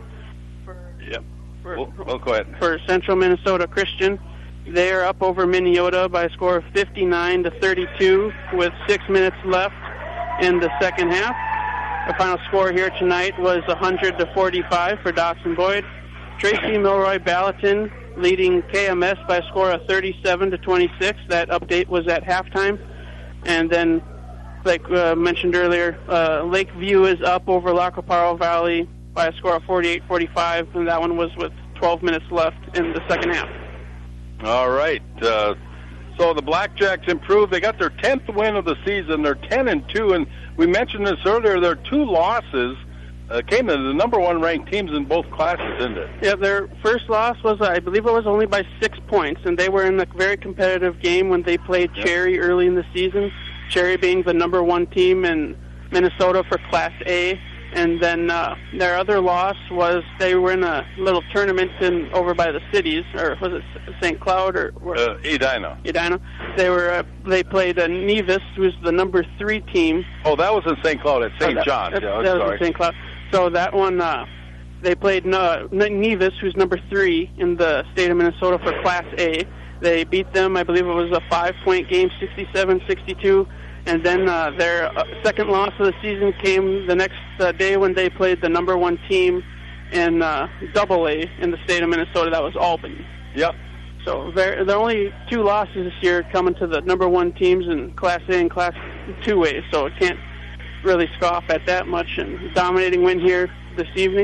Yep. Well, well, go ahead. For Central Minnesota Christian. They are up over Minnesota by a score of fifty-nine to thirty-two with six minutes left in the second half. The final score here tonight was one hundred to forty-five for Dawson Boyd. Tracy Milroy Ballatin leading K M S by a score of thirty-seven to twenty-six. That update was at halftime. And then, like uh, mentioned earlier, uh, Lakeview is up over Lacaparo Valley by a score of forty-eight forty-five, and that one was with twelve minutes left in the second half. All right. Uh, so the Blackjacks improved. They got their tenth win of the season. They're ten and two, and we mentioned this earlier. Their two losses uh, came to the number one ranked teams in both classes, didn't it? Yeah, their first loss was, I believe it was only by six points, and they were in a very competitive game when they played yep. Cherry early in the season. Cherry being the number one team in Minnesota for Class A. And then uh, their other loss was they were in a little tournament in over by the cities, or was it Saint Cloud or uh, Edina? Edina. They were uh, they played uh, Nevis, who's the number three team. Oh, that was in Saint Cloud at Saint Oh, John's. That, yeah, that sorry. was in Saint Cloud. So that one, uh, they played uh, Nevis, who's number three in the state of Minnesota for Class A. They beat them. I believe it was a five-point game, sixty-seven sixty-two. And then uh, their uh, second loss of the season came the next uh, day when they played the number one team in uh, Double A in the state of Minnesota. That was Albany. Yep. So there, there are only two losses this year coming to the number one teams in Class A and Class two A. So it can't really scoff at that much. And dominating win here this evening.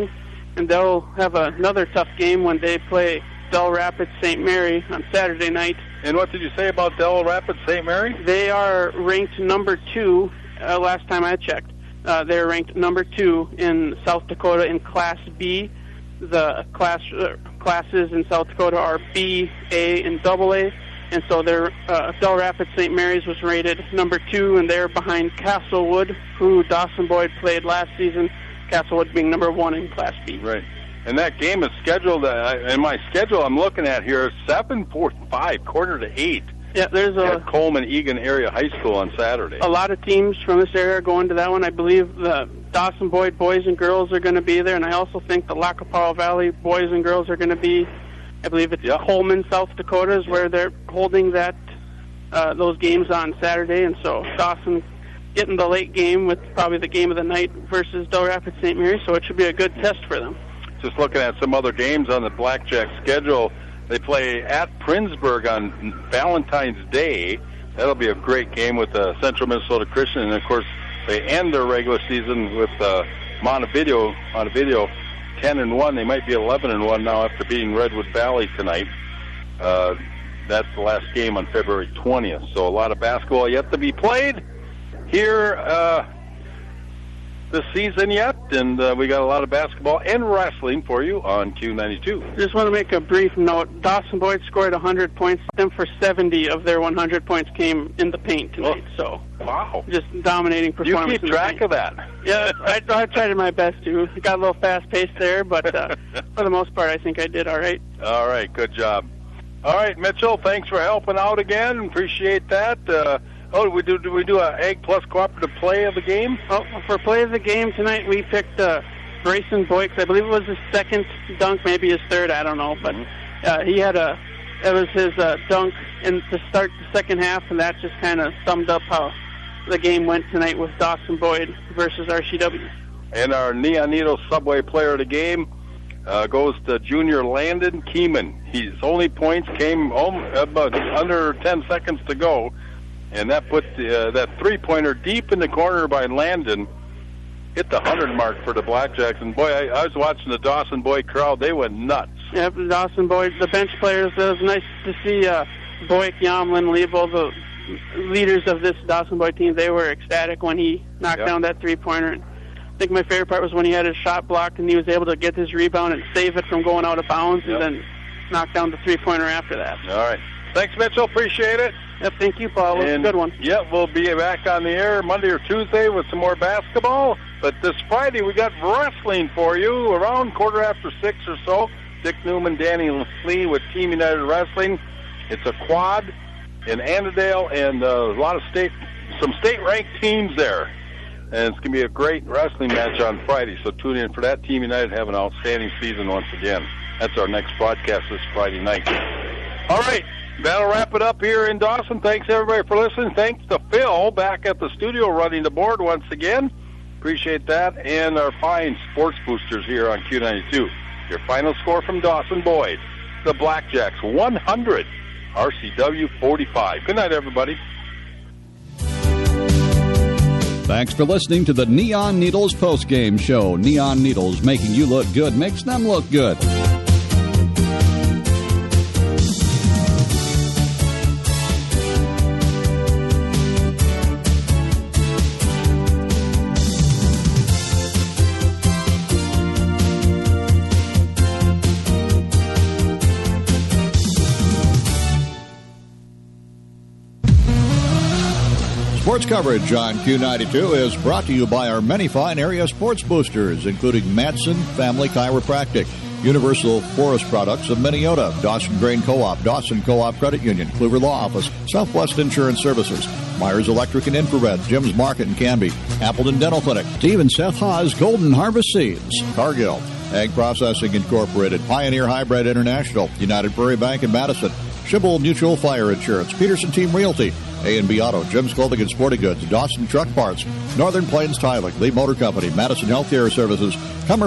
and they'll have another tough game when they play Del Rapids Saint Mary on Saturday night. And what did you say about Del Rapids Saint Mary? They are ranked number two, uh, last time I checked. Uh, they're ranked number two in South Dakota in Class B. The class uh, classes in South Dakota are B, A, and double A. And so their uh, Del Rapids Saint Mary's was rated number two, and they're behind Castlewood, who Dawson Boyd played last season, Castlewood being number one in Class B. Right. And that game is scheduled, uh, in my schedule I'm looking at here, seven forty-five, quarter to eight. Yeah, there's a at Coleman Egan Area High School on Saturday. A lot of teams from this area are going to that one. I believe the Dawson Boyd boys and girls are going to be there, and I also think the Lackapaw Valley boys and girls are going to be. I believe it's yep. Coleman, South Dakota, is where they're holding that uh, those games on Saturday, and so Dawson getting the late game with probably the game of the night versus Del Rapids Saint Mary, so it should be a good test for them. Just looking at some other games on the Blackjack schedule, they play at Princeburg on Valentine's Day. That'll be a great game with uh, Central Minnesota Christian, and of course they end their regular season with uh, Montevideo. Montevideo, ten and one. They might be eleven and one now after beating Redwood Valley tonight. Uh, that's the last game on February twentieth. So a lot of basketball yet to be played here uh, this season yet, and uh, we got a lot of basketball and wrestling for you on Q ninety-two. Just want to make a brief note. Dawson Boyd scored one hundred points. Them for seventy of their one hundred points came in the paint tonight. Oh, so wow, just dominating performance. You keep track of that. Yeah, I, I tried my best to. Got a little fast paced there, but uh, for the most part, I think I did all right. All right, good job. All right, Mitchell, thanks for helping out again. Appreciate that. Uh, Oh, do we do, do we do a Ag Plus cooperative play of the game? Oh, for play of the game tonight, we picked uh, Grayson Boyd. I believe it was his second dunk, maybe his third. I don't know, but uh, he had a. It was his uh, dunk in to start the second half, and that just kind of summed up how the game went tonight with Dawson Boyd versus R C W. And our Neon Needle Subway player of the game uh, goes to junior Landon Keeman. His only points came home about under ten seconds to go. And that put the, uh, that three-pointer deep in the corner by Landon, hit the one hundred mark for the Blackjacks. And, boy, I, I was watching the Dawson Boyd crowd. They went nuts. Yep, Dawson Boyd, the bench players, it was nice to see uh, Boyd, Yomlin, Lebo, the leaders of this Dawson Boyd team. They were ecstatic when he knocked yep. down that three-pointer. I think my favorite part was when he had his shot blocked and he was able to get his rebound and save it from going out of bounds yep. and then knock down the three-pointer after that. All right. Thanks, Mitchell. Appreciate it. Yep, thank you, Paul. It was a good one. Yep, we'll be back on the air Monday or Tuesday with some more basketball. But this Friday, we got wrestling for you around quarter after six or so. Dick Newman, Danny Lee with Team United Wrestling. It's a quad in Annandale, and uh, a lot of state, some state-ranked teams there. And it's going to be a great wrestling match on Friday, so tune in for that. Team United have an outstanding season once again. That's our next broadcast this Friday night. All right. That'll wrap it up here in Dawson. Thanks, everybody, for listening. Thanks to Phil back at the studio running the board once again. Appreciate that. And our fine sports boosters here on Q ninety-two. Your final score from Dawson Boyd. The Blackjacks, one hundred. R C W, forty-five. Good night, everybody. Thanks for listening to the Neon Needles postgame show. Neon Needles, making you look good makes them look good. Sports coverage on Q ninety-two is brought to you by our many fine area sports boosters, including Madsen Family Chiropractic, Universal Forest Products of Minneota, Dawson Grain Co-op, Dawson Co-op Credit Union, Kluver Law Office, Southwest Insurance Services, Myers Electric and Infrared, Jim's Market in Canby, Appleton Dental Clinic, Steve and Seth Haas Golden Harvest Seeds, Cargill, Ag Processing Incorporated, Pioneer Hybrid International, United Prairie Bank in Madison, Schibble Mutual Fire Insurance, Peterson Team Realty, A and B Auto, Jim's Clothing and Sporting Goods, Dawson Truck Parts, Northern Plains Tiling, Lee Motor Company, Madison Healthcare Services, Cumber